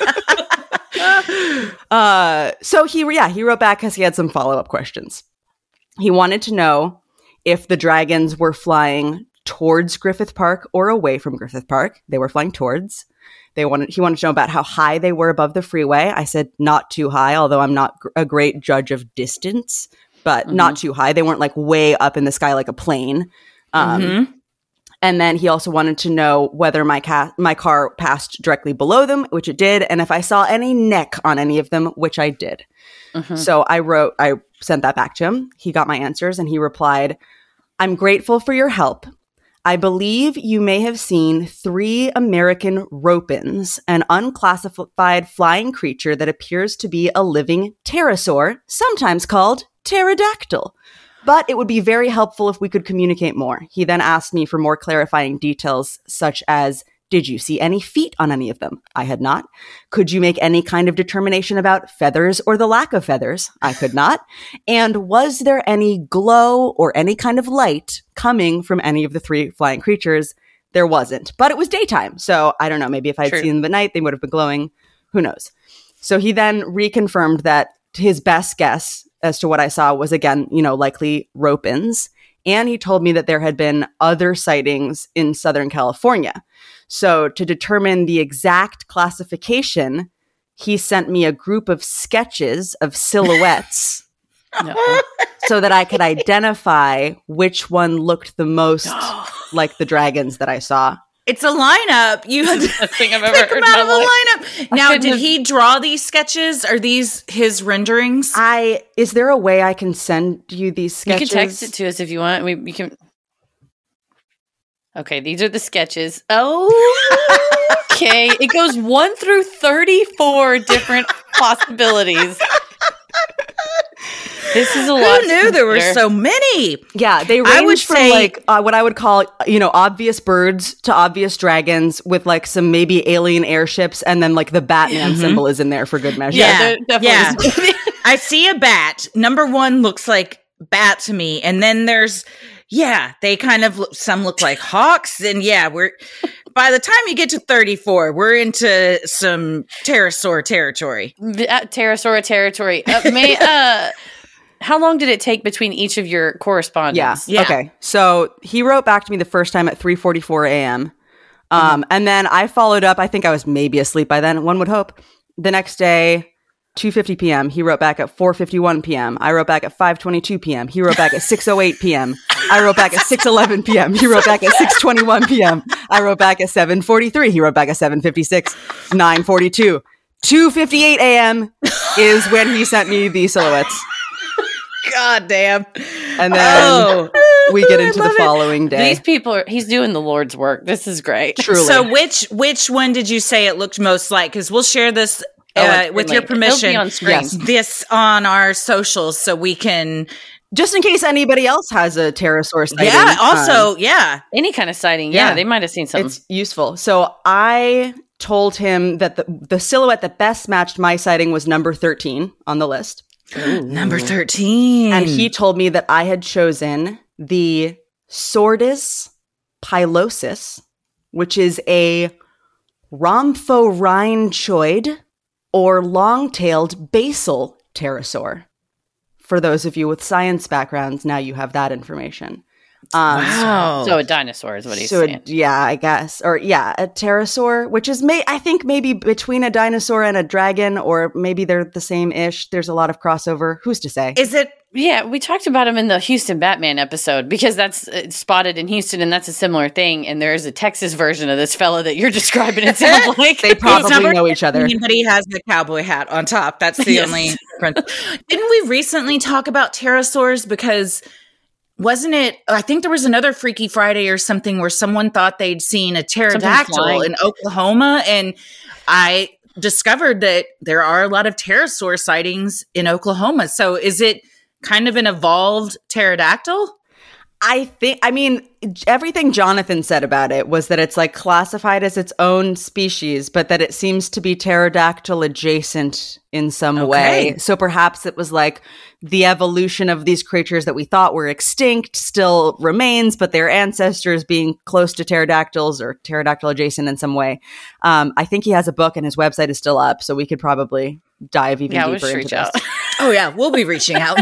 Uh, so he, yeah, he wrote back because he had some follow-up questions. He wanted to know if the dragons were flying towards Griffith Park or away from Griffith Park. They were flying towards. They wanted, he wanted to know about how high they were above the freeway. I said not too high, although I'm not gr- a great judge of distance, but Mm-hmm. not too high. They weren't like way up in the sky like a plane. Um, Mhm. And then he also wanted to know whether my ca- my car passed directly below them, which it did, and if I saw any neck on any of them, which I did. Mhm. So I wrote, I sent that back to him. He got my answers and he replied, "I'm grateful for your help. I believe you may have seen three American ropins, an unclassified flying creature that appears to be a living pterosaur, sometimes called pterodactyl. But it would be very helpful if we could communicate more." He then asked me for more clarifying details, such as, did you see any feet on any of them? I had not. Could you make any kind of determination about feathers or the lack of feathers? I could not. And was there any glow or any kind of light coming from any of the three flying creatures? There wasn't. But it was daytime. So I don't know. Maybe if I had True. seen them at night, they would have been glowing. Who knows? So he then reconfirmed that his best guess as to what I saw was, again, you know, likely ropins. And he told me that there had been other sightings in Southern California. So to determine the exact classification, he sent me a group of sketches of silhouettes No. so that I could identify which one looked the most like the dragons that I saw. It's a lineup. You had to Best thing I've pick ever them heard in out of my a life. lineup. Now, couldn't did have- he draw these sketches? Are these his renderings? I is there a way I can send you these You sketches? can text it to us if you want. We, we can. Okay, these are the sketches. Oh, okay. It goes one through thirty-four different possibilities. This is a lot. Who to knew there were consider. so many? Yeah, they I range would from say- like uh, what I would call, you know, obvious birds to obvious dragons with like some maybe alien airships, and then like the Batman symbol is in there for good measure. Yeah, there definitely yeah. is. I see a bat. Number one looks like bat to me, and then there's yeah, they kind of look, some look like hawks, and yeah, we're by the time you get to thirty-four, we're into some pterosaur territory. The- uh, Pterosaur territory. Uh, may, uh, how long did it take between each of your Yeah. correspondence? Yeah. Okay. So he wrote back to me the first time at three forty-four a.m. Um, and then I followed up. I think I was maybe asleep by then. One would hope. The next day, two fifty p.m. He wrote back at four fifty-one p.m. I wrote back at five twenty-two p.m. He wrote back at six oh eight p.m. I wrote back at six eleven p.m. He wrote back at six twenty-one p.m. I wrote back at seven forty-three. He wrote back at seven fifty-six, nine forty-two. two fifty-eight a.m. is when he sent me the silhouettes. God damn. And then Oh. we get into the following day. These people are, he's doing the Lord's work. This is great. Truly. So which which one did you say it looked most like? Because we'll share this Oh, uh, it's with like- your it'll be permission. on screen. Yes. This on our socials so we can. Just in case anybody else has a pterosaur sighting. Yeah. um, Also, yeah. Any kind of sighting. Yeah, Yeah. they might have seen something. it's useful. So I told him that the, the silhouette that best matched my sighting was number thirteen on the list. Number thirteen. And he told me that I had chosen the Sordus pilosis, which is a rhomphorhynchoid or long-tailed basal pterosaur. For those of you with science backgrounds, now you have that information. Um, Wow. so a dinosaur is what he's so saying. a, yeah, I guess, or yeah, a pterosaur, which is may I think maybe between a dinosaur and a dragon, or maybe they're the same ish. There's a lot of crossover. Who's to say? Is it? Yeah, we talked about him in the Houston Batman episode because that's uh, spotted in Houston, and that's a similar thing. And there is a Texas version of this fella that you're describing. It sounds like They probably Number know each other. thirteen, But he has the cowboy hat on top. That's the Yes. only difference. Didn't we recently talk about pterosaurs? Because wasn't it? I think there was another Freaky Friday or something where someone thought they'd seen a pterodactyl in Oklahoma, and I discovered that there are a lot of pterosaur sightings in Oklahoma. So is it kind of an evolved pterodactyl? I think, I mean, everything Jonathan said about it was that it's like classified as its own species, but that it seems to be pterodactyl adjacent in some Okay. way. So perhaps it was like the evolution of these creatures that we thought were extinct still remains, but their ancestors being close to pterodactyls or pterodactyl adjacent in some way. Um, I think he has a book and his website is still up, so we could probably dive even Yeah, we deeper should into reach this. out. Oh yeah, we'll be reaching out.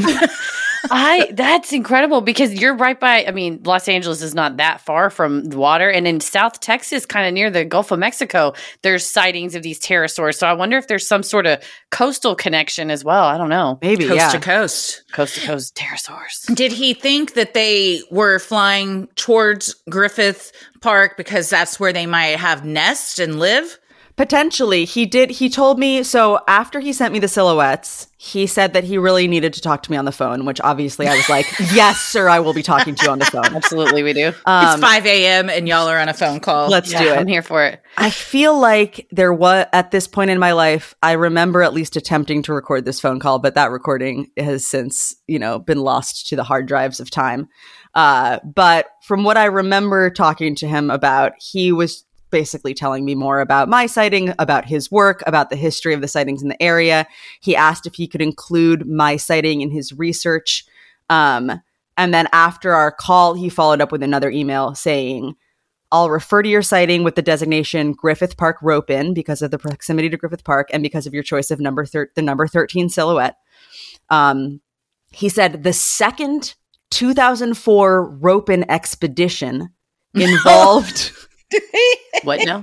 I that's incredible because you're right by I mean Los Angeles is not that far from the water, and in South Texas kind of near the Gulf of Mexico there's sightings of these pterosaurs, so I wonder if there's some sort of coastal connection as well. I don't know. Maybe, Coast yeah. to coast. Coast to coast pterosaurs. Did he think that they were flying towards Griffith Park because that's where they might have nests and live? Potentially. He did. He told me. So after he sent me the silhouettes, he said that he really needed to talk to me on the phone, which obviously I was like, yes, sir, I will be talking to you on the phone. Absolutely, we do. Um, It's five a.m. and y'all are on a phone call. Let's Yeah, do it. I'm here for it. I feel like there was, at this point in my life, I remember at least attempting to record this phone call, but that recording has since, you know, been lost to the hard drives of time. Uh, but from what I remember talking to him about, he was basically telling me more about my sighting, about his work, about the history of the sightings in the area. He asked if he could include my sighting in his research. Um, and then after our call, he followed up with another email saying, I'll refer to your sighting with the designation Griffith Park Rope-In because of the proximity to Griffith Park and because of your choice of number thir- the number thirteen silhouette. Um, he said the second two thousand four Rope-In expedition involved... What now?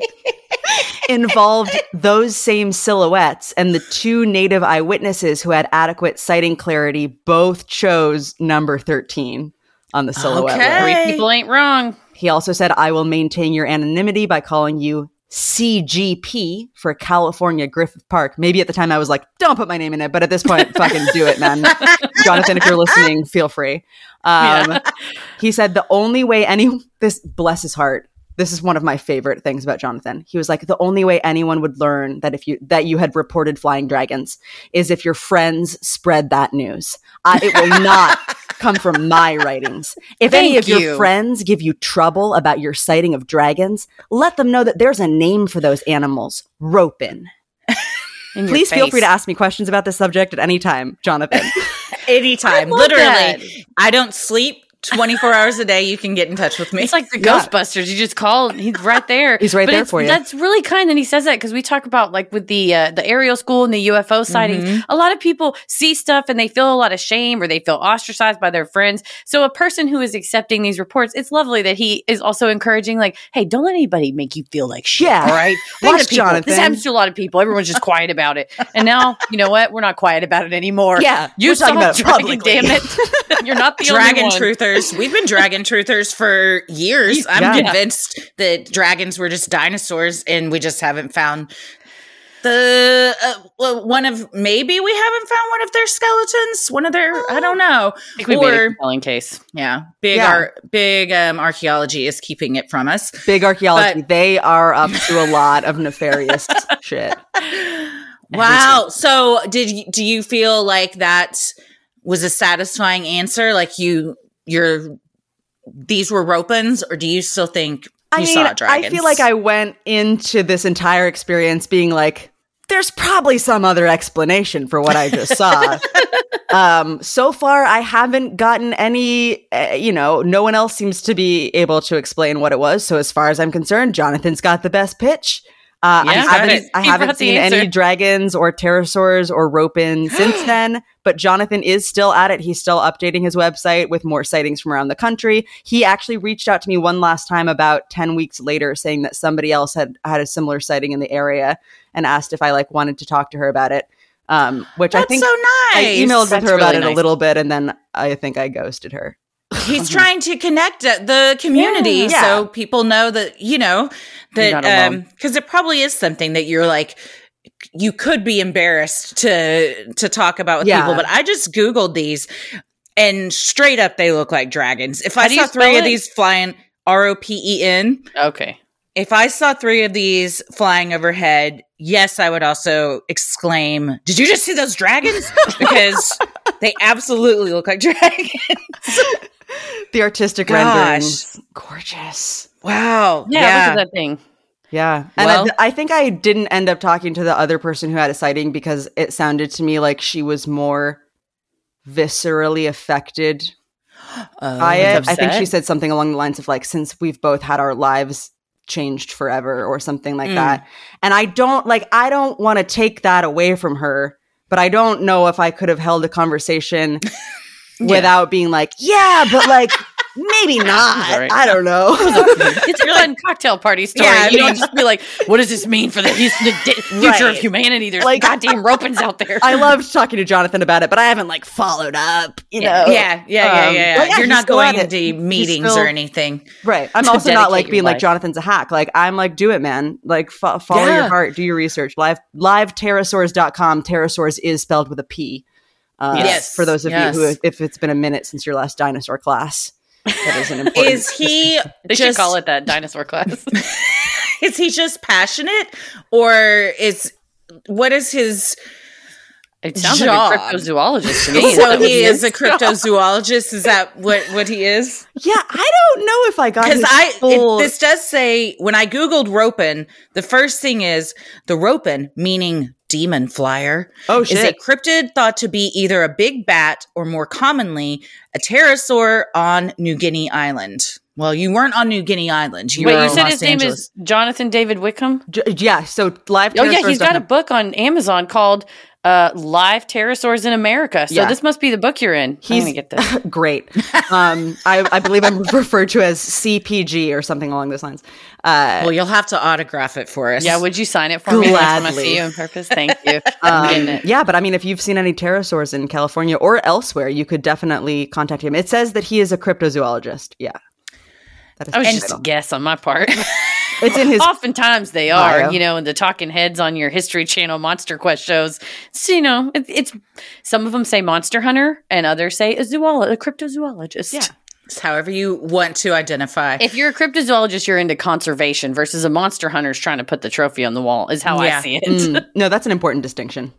involved those same silhouettes, and the two native eyewitnesses who had adequate sighting clarity both chose number thirteen on the silhouette Okay. list. Three people ain't wrong. He also said, I will maintain your anonymity by calling you C G P for California Griffith Park. Maybe at the time I was like, don't put my name in it, but at this point, fucking do it, man. Jonathan, if you're listening, feel free. Um, Yeah. He said the only way any, this, bless his heart, this is one of my favorite things about Jonathan. He was like, the only way anyone would learn that if you that you had reported flying dragons is if your friends spread that news. Uh, it will not come from my writings. If any Thank of your you. friends give you trouble about your sighting of dragons, let them know that there's a name for those animals, Rope-In. In your Please feel free face. to ask me questions about this subject at any time, Jonathan. Anytime. love Literally. that. I don't sleep twenty-four hours a day. You can get in touch with me. It's like the Yeah. Ghostbusters. You just call, he's right there. He's right But there it's- for you. That's really kind, and he says that because we talk about like with the uh, the aerial school and the U F O sightings. Mm-hmm. A lot of people see stuff and they feel a lot of shame or they feel ostracized by their friends. So a person who is accepting these reports, it's lovely that he is also encouraging, like, hey, don't let anybody make you feel like shit. Yeah. All right. A lot Thanks, of people. Jonathan. This happens to a lot of people. Everyone's just quiet about it. And now, you know what? We're not quiet about it anymore. Yeah, You we're saw talking about it Dragon, publicly. damn it. You're not the Dragon only one. truthers. We've been dragon truthers for years. I'm Yeah. convinced that dragons were just dinosaurs and we just haven't found the uh, well, one of maybe we haven't found one of their skeletons, one of their I don't know. I think we made a Or compelling case. yeah, big Yeah. ar- big um, archaeology is keeping it from us. Big archaeology. But- They are up to a lot of nefarious shit. Wow. So did you, do you feel like that was a satisfying answer? Like you, you're, these were Rope-Ins, or do you still think you I mean, saw dragons? I feel like I went into this entire experience being like, there's probably some other explanation for what I just saw. um, so far, I haven't gotten any, uh, you know, no one else seems to be able to explain what it was. So as far as I'm concerned, Jonathan's got the best pitch. Uh, Yeah, I got haven't, it. I He haven't brought the seen any answer. dragons or pterosaurs or Rope-In since then, but Jonathan is still at it. He's still updating his website with more sightings from around the country. He actually reached out to me one last time about ten weeks later saying that somebody else had had a similar sighting in the area and asked if I like wanted to talk to her about it. Um, which That's I think so nice. I emailed with That's her about really it a nice. little bit, and then I think I ghosted her. He's trying to connect uh, the community Yeah. so people know that, you know, You're not that, alone. um, cause it probably is something that you're like, you could be embarrassed to, to talk about with Yeah. people, but I just Googled these. and straight up they look like dragons. If How I do you saw three spell of it? these flying, R O P E N. Okay. If I saw three of these flying overhead, yes, I would also exclaim, "Did you just see those dragons?" Because they absolutely look like dragons. The artistic Gosh. renderings, gorgeous. Wow. Yeah, Yeah. look at that thing. Yeah. And Well- I, I think I didn't end up talking to the other person who had a sighting because it sounded to me like she was more viscerally affected by it. I think she said something along the lines of like, since we've both had our lives changed forever or something like Mm. that. And I don't like, I don't want to take that away from her, but I don't know if I could have held a conversation without being like, yeah, but like, maybe not. Sorry. I don't know. It's a fun cocktail party story. Yeah, I you mean- don't just be like, what does this mean for the, his, the di- future Right. of humanity? There's Like- like goddamn ropins out there. I loved talking to Jonathan about it, but I haven't like followed up, you know? Yeah, yeah, yeah, Um, yeah. but yeah, You're he's not still going at it. into He's meetings still- or anything. Right. I'm To also not dedicate like your being like life. Jonathan's a hack. Like I'm like, do it, man. Like fo- follow Yeah. your heart, do your research. Live live pterosaurs dot com. Pterosaurs is spelled with a P. Uh, Yes. For those of Yes. you who, if it's been a minute since your last dinosaur class, that is an important. Is he They just should call it that dinosaur class. is he just passionate, or is what is his? It sounds Job. like a cryptozoologist to me. So That was he his is a job. cryptozoologist. Is that what what he is? Yeah, I don't know if I got Because his I full- it, this does say when I googled ropin, the first thing is the ropin, meaning demon flyer. Oh, Is a shit. cryptid thought to be either a big bat or more commonly a pterosaur on New Guinea Island. Well, you weren't on New Guinea Island. You Wait, were you in said Los his name Angeles. is Jonathan David Wickham? J- yeah. So live. Oh, yeah, he's got a pterosaurs dot com. book on Amazon called uh, Live Pterosaurs in America. So Yeah. this must be the book you're in. He's I'm going to get this. great. Um, I, I believe I'm referred to as C P G or something along those lines. Uh, Well, you'll have to autograph it for us. Yeah, would you sign it for me next time I Gladly. see you in purpose? Thank you. I'm getting Um, it. yeah, but I mean, if you've seen any pterosaurs in California or elsewhere, you could definitely contact him. It says that he is a cryptozoologist. Yeah. That is I was his just a title. guess on my part. It's in his. Oftentimes they are, bio. you know, in the talking heads on your History Channel Monster Quest shows. So, you know, it, it's some of them say monster hunter and others say a zoologist, a cryptozoologist. Yeah. It's however you want to identify. If you're a cryptozoologist, you're into conservation versus a monster hunter's trying to put the trophy on the wall, is how Yeah. I see it. Mm, no, that's an important distinction.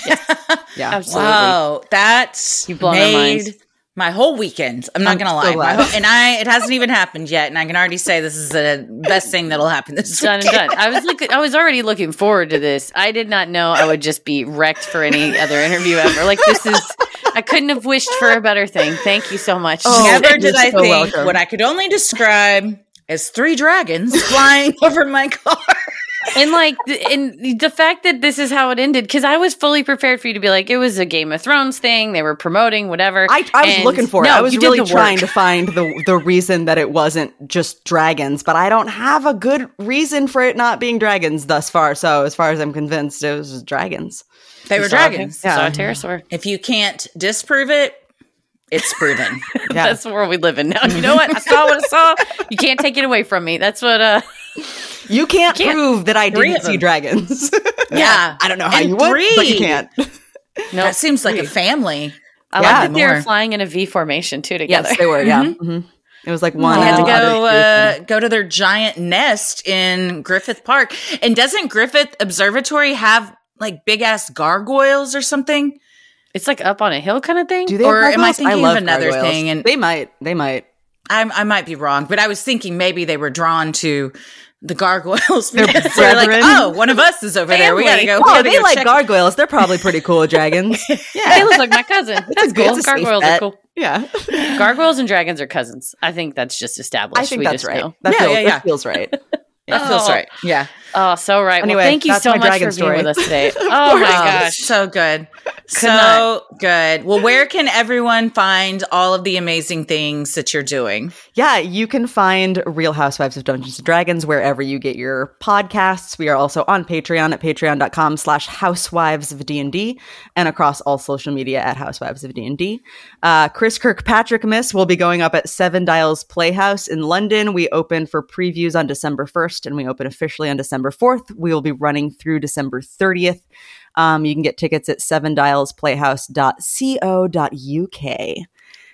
Yeah. Absolutely. Wow, that's You've blown our made minds. my whole weekend. I'm not I'm gonna so lie, my glad. whole, and I it hasn't even happened yet, and I can already say this is the best thing that'll happen this Done and weekend. done. I was look, I was already looking forward to this. I did not know I would just be wrecked for any other interview ever. Like this is, I couldn't have wished for a better thing. Thank you so much. Oh, Never did you're I so think welcome. what I could only describe as three dragons flying over my car. And like, th- and the fact that this is how it ended, because I was fully prepared for you to be like, it was a Game of Thrones thing. They were promoting whatever. I, I was And looking for it. no, I was you did really the trying work. to find the the reason that it wasn't just dragons, but I don't have a good reason for it not being dragons thus far. So as far as I'm convinced, it was just dragons. They were Saw- dragons. Saw Yeah. a pterosaur. If you can't disprove it, it's proven. Yeah. That's the world we live in now. You know what? I saw what I saw. You can't take it away from me. That's what. uh You can't, Can't- prove that I Three didn't of see them. dragons. Yeah. I don't know how And you would, but you three. can't. No, That seems like a family. I Yeah. like that they were More. flying in a V formation too together. Yes, they were. Yeah, Mhm. It was like one. They had to uh, go other uh, go to their giant nest in Griffith Park. And doesn't Griffith Observatory have like big ass gargoyles or something? It's like up on a hill kind of thing. Do they Or have am I gargoyles? thinking of love another gargoyles. thing? And- they might. They might. I, I might be wrong, but I was thinking maybe they were drawn to the gargoyles. Their because they're like, brethren. oh, one of us is over there. We gotta Family. go. we Oh, gotta they go like check it. gargoyles. They're probably pretty cool dragons. They Yeah, look like my cousin. That's good. cool. It's a safe Gargoyles are bet. cool. yeah. Gargoyles and dragons are cousins. I think that's just established. I think We that's just right. know. That Yeah, feels, yeah, yeah. That feels right. That feels Oh. right. Yeah. Oh, so right. Anyway, well, thank you that's so my much dragon for story. being with us today. Oh my Oh, gosh. so good. so not. good. Well, where can everyone find all of the amazing things that you're doing? Yeah, you can find Real Housewives of Dungeons and Dragons wherever you get your podcasts. We are also on Patreon at patreon.com slash housewives of D&D and across all social media at housewives of D&D. Uh, Chris Kirkpatrick Miss will be going up at Seven Dials Playhouse in London. We open for previews on December first and we open officially on December fourth. We will be running through December thirtieth. Um, you can get tickets at seven dials playhouse dot co dot uk.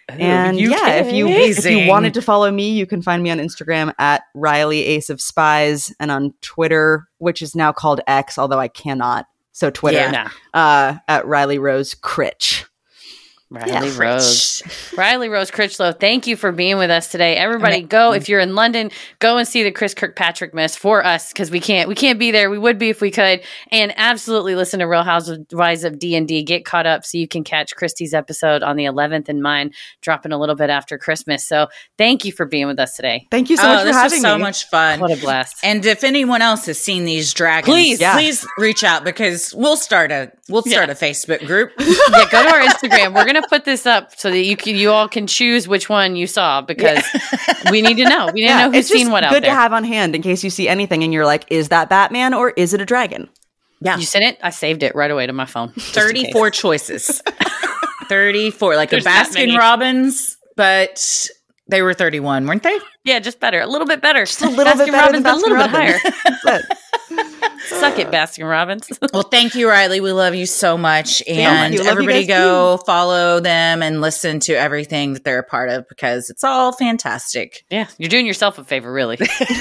And you yeah, if you if you amazing. wanted to follow me, you can find me on Instagram at Riley Ace of Spies and on Twitter, which is now called X, although I cannot. So Twitter, Yeah. uh, at Riley Rose Critch. Riley Yeah. Rose. Riley Rose Critchlow, thank you for being with us today. Everybody go, if you're in London, go and see the Chris Kirkpatrick Miss for us, because we can't we can't be there. We would be if we could. And absolutely listen to Real Housewives of D and D. Get caught up so you can catch Christy's episode on the eleventh and mine dropping a little bit after Christmas. So thank you for being with us today. Thank you so oh, much for this having was so me. much fun. What a blast. And if anyone else has seen these dragons, Please. Yeah. please reach out, because we'll start a we'll start Yeah. a Facebook group. Yeah, go to our Instagram. We're gonna put this up so that you can you all can choose which one you saw, because we need to know. We need to know who's it's just seen what out good there. to have on hand in case you see anything and you're like, is that Batman or is it a dragon? Yeah, You sent it? I saved it right away to my phone. just in case. thirty-four choices. thirty-four, like There's a that many. Baskin Robbins, but they were thirty-one, weren't they? Yeah, just better. A little bit better. Just a little bit better than but a little bit higher. Baskin-Robbins. That's it. Suck it, Baskin Robbins. Well, thank you, Riley. We love you so much. And you. Love you everybody guys go follow them and listen to everything that they're a part of, because it's all fantastic. Yeah, you're doing yourself a favor, really.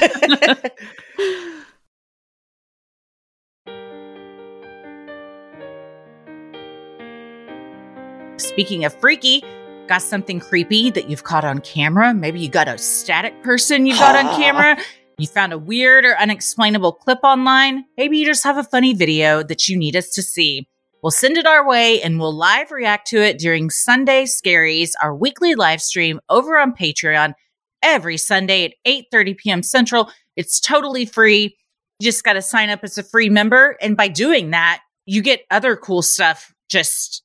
Speaking of freaky, got something creepy that you've caught on camera. Maybe you got a static person you got on camera. You found a weird or unexplainable clip online. Maybe you just have a funny video that you need us to see. Well, send it our way and we'll live react to it during Sunday Scaries, our weekly live stream over on Patreon every Sunday at eight thirty p.m. Central. It's totally free. You just got to sign up as a free member. And by doing that, you get other cool stuff just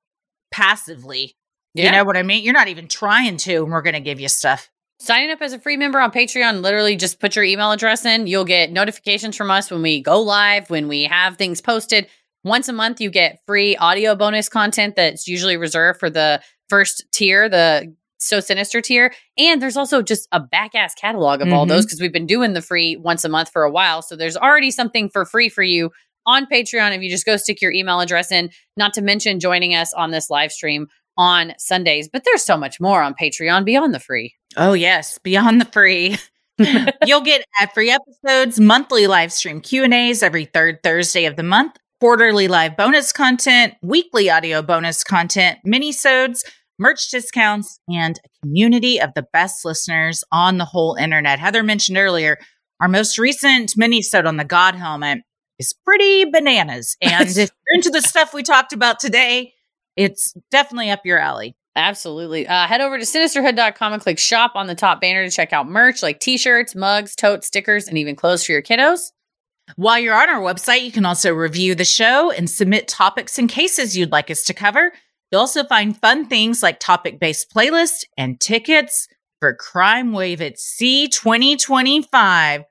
passively. Yeah. You know what I mean? You're not even trying to, and we're going to give you stuff. Signing up as a free member on Patreon, literally just put your email address in. You'll get notifications from us when we go live, when we have things posted. Once a month, you get free audio bonus content that's usually reserved for the first tier, the So Sinister tier. And there's also just a back-ass catalog of mm-hmm. all those, because we've been doing the free once a month for a while. So there's already something for free for you on Patreon if you just go stick your email address in, not to mention joining us on this live stream on Sundays. But there's so much more on Patreon beyond the free. Oh, yes. Beyond the free. You'll get ad-free episodes, monthly live stream Q and A's every third Thursday of the month, quarterly live bonus content, weekly audio bonus content, mini-sodes, merch discounts, and a community of the best listeners on the whole internet. Heather mentioned earlier, our most recent mini-sode on the God Helmet is pretty bananas. And if you're into the stuff we talked about today, it's definitely up your alley. Absolutely. Uh, head over to sinisterhood dot com and click shop on the top banner to check out merch like t-shirts, mugs, totes, stickers, and even clothes for your kiddos. While you're on our website, you can also review the show and submit topics and cases you'd like us to cover. You'll also find fun things like topic-based playlists and tickets for Crime Wave at C twenty twenty-five.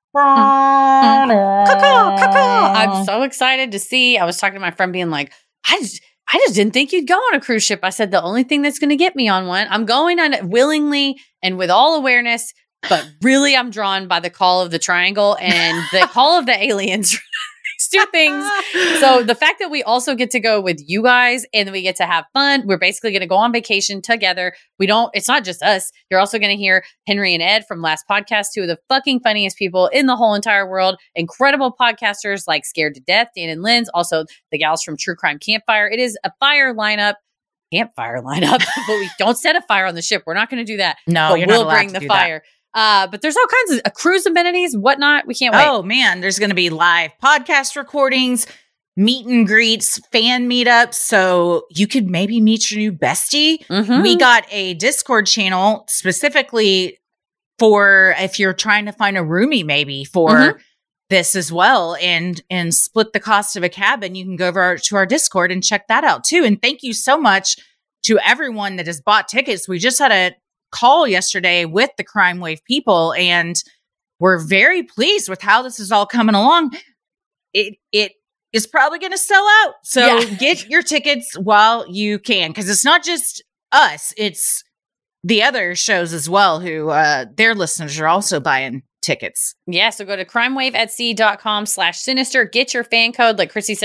I'm so excited to see. I was talking to my friend being like, I just, I just didn't think you'd go on a cruise ship. I said, the only thing that's going to get me on one, I'm going on it willingly and with all awareness, but really I'm drawn by the call of the triangle and the call of the aliens. These two things. So the fact that we also get to go with you guys and we get to have fun, we're basically going to go on vacation together. We don't, it's not just us. You're also going to hear Henry and Ed from last podcast, two of the fucking funniest people in the whole entire world. Incredible podcasters like Scared to Death, Dan and Lynn's, also the gals from True Crime Campfire. It is a fire lineup, campfire lineup, but we don't set a fire on the ship. We're not going to do that. No, but you're we'll not allowed bring to the do fire. Uh, but there's all kinds of uh, cruise amenities, whatnot. We can't wait. Oh, man. There's going to be live podcast recordings, meet and greets, fan meetups. So you could maybe meet your new bestie. Mhm. We got a Discord channel specifically for if you're trying to find a roomie, maybe for Mhm. this as well, and and split the cost of a cabin. You can go over to our Discord and check that out too. And thank you so much to everyone that has bought tickets. We just had a call yesterday with the Crime Wave people, and we're very pleased with how this is all coming along. It it is probably going to sell out, so Yeah. get your tickets while you can, because it's not just us; it's the other shows as well who uh, their listeners are also buying tickets. Yeah, so go to crimewave at sea dot com slash sinister. Get your fan code. Like Chrissy said,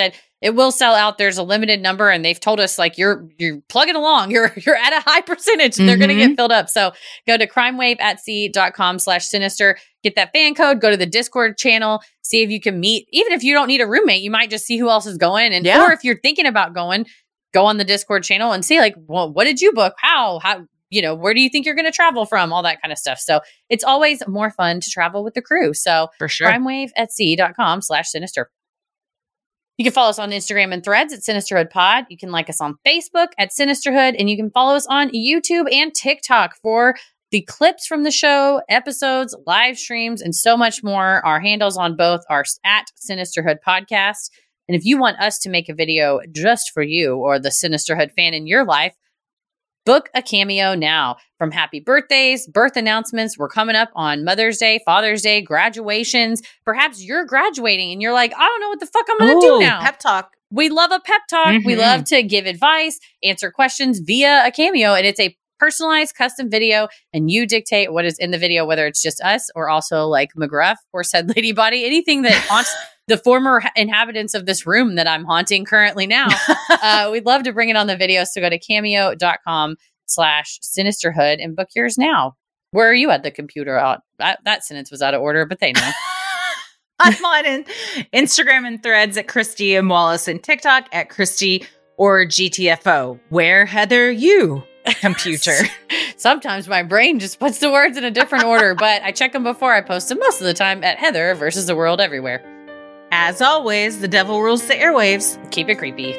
it will sell out. There's a limited number, and they've told us like you're you're plugging along. You're you're at a high percentage. And they're going to get filled up. So go to crimewave at sea dot com slash sinister. Get that fan code. Go to the Discord channel. See if you can meet. Even if you don't need a roommate, you might just see who else is going. And Yeah. or if you're thinking about going, go on the Discord channel and see like, well, what did you book? How how. You know, where do you think you're going to travel from? All that kind of stuff. So it's always more fun to travel with the crew. So For sure. crimewave at sea dot com slash sinister. You can follow us on Instagram and Threads at Sinisterhood Pod. You can like us on Facebook at Sinisterhood, and you can follow us on YouTube and TikTok for the clips from the show, episodes, live streams, and so much more. Our handles on both are at Sinisterhood Podcast. And if you want us to make a video just for you or the Sinisterhood fan in your life, book a cameo now. From happy birthdays, birth announcements. We're coming up on Mother's Day, Father's Day, graduations. Perhaps you're graduating and you're like, I don't know what the fuck I'm going to do Ooh, now. Pep talk. We love a pep talk. We Mhm. love to give advice, answer questions via a cameo. And it's a personalized custom video. And you dictate what is in the video, whether it's just us or also like McGruff or said Lady Body, anything that haunts the former inhabitants of this room that I'm haunting currently now. uh, we'd love to bring it on the video. So go to cameo dot com slash sinisterhood and book yours now. Where are you at the computer? Uh, that, that sentence was out of order, but they know. I'm on in Instagram and Threads at Christy M. Wallace and TikTok at Christy or G T F O. Where, Heather, you, computer? Sometimes my brain just puts the words in a different order, but I check them before I post them most of the time at Heather versus the world everywhere. As always, the devil rules the airwaves. Keep it creepy.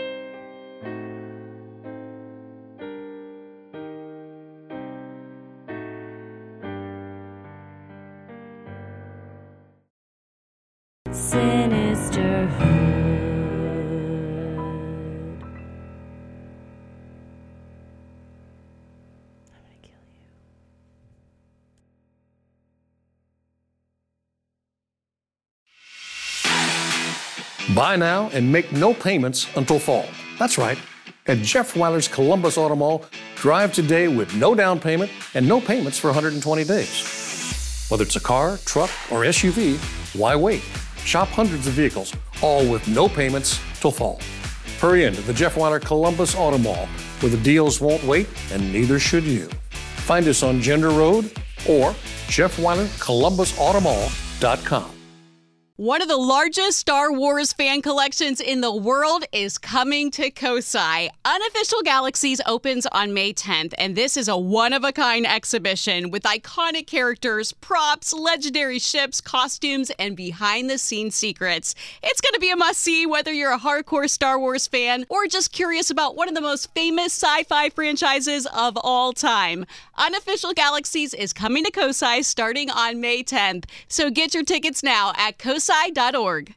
Sinisterhood. I'm gonna kill you. Buy now and make no payments until fall. That's right. At Jeff Weiler's Columbus Auto Mall, drive today with no down payment and no payments for one hundred twenty days. Whether it's a car, truck, or S U V, why wait? Shop hundreds of vehicles, all with no payments till fall. Hurry into the Jeff Weiler Columbus Auto Mall, where the deals won't wait and neither should you. Find us on Gender Road or Jeff Weiler Columbus Auto Mall dot com. One of the largest Star Wars fan collections in the world is coming to Kosai. Unofficial Galaxies opens on May tenth, and this is a one-of-a-kind exhibition with iconic characters, props, legendary ships, costumes, and behind-the-scenes secrets. It's going to be a must-see whether you're a hardcore Star Wars fan or just curious about one of the most famous sci-fi franchises of all time. Unofficial Galaxies is coming to Kosai starting on May tenth, so get your tickets now at kosai dot org.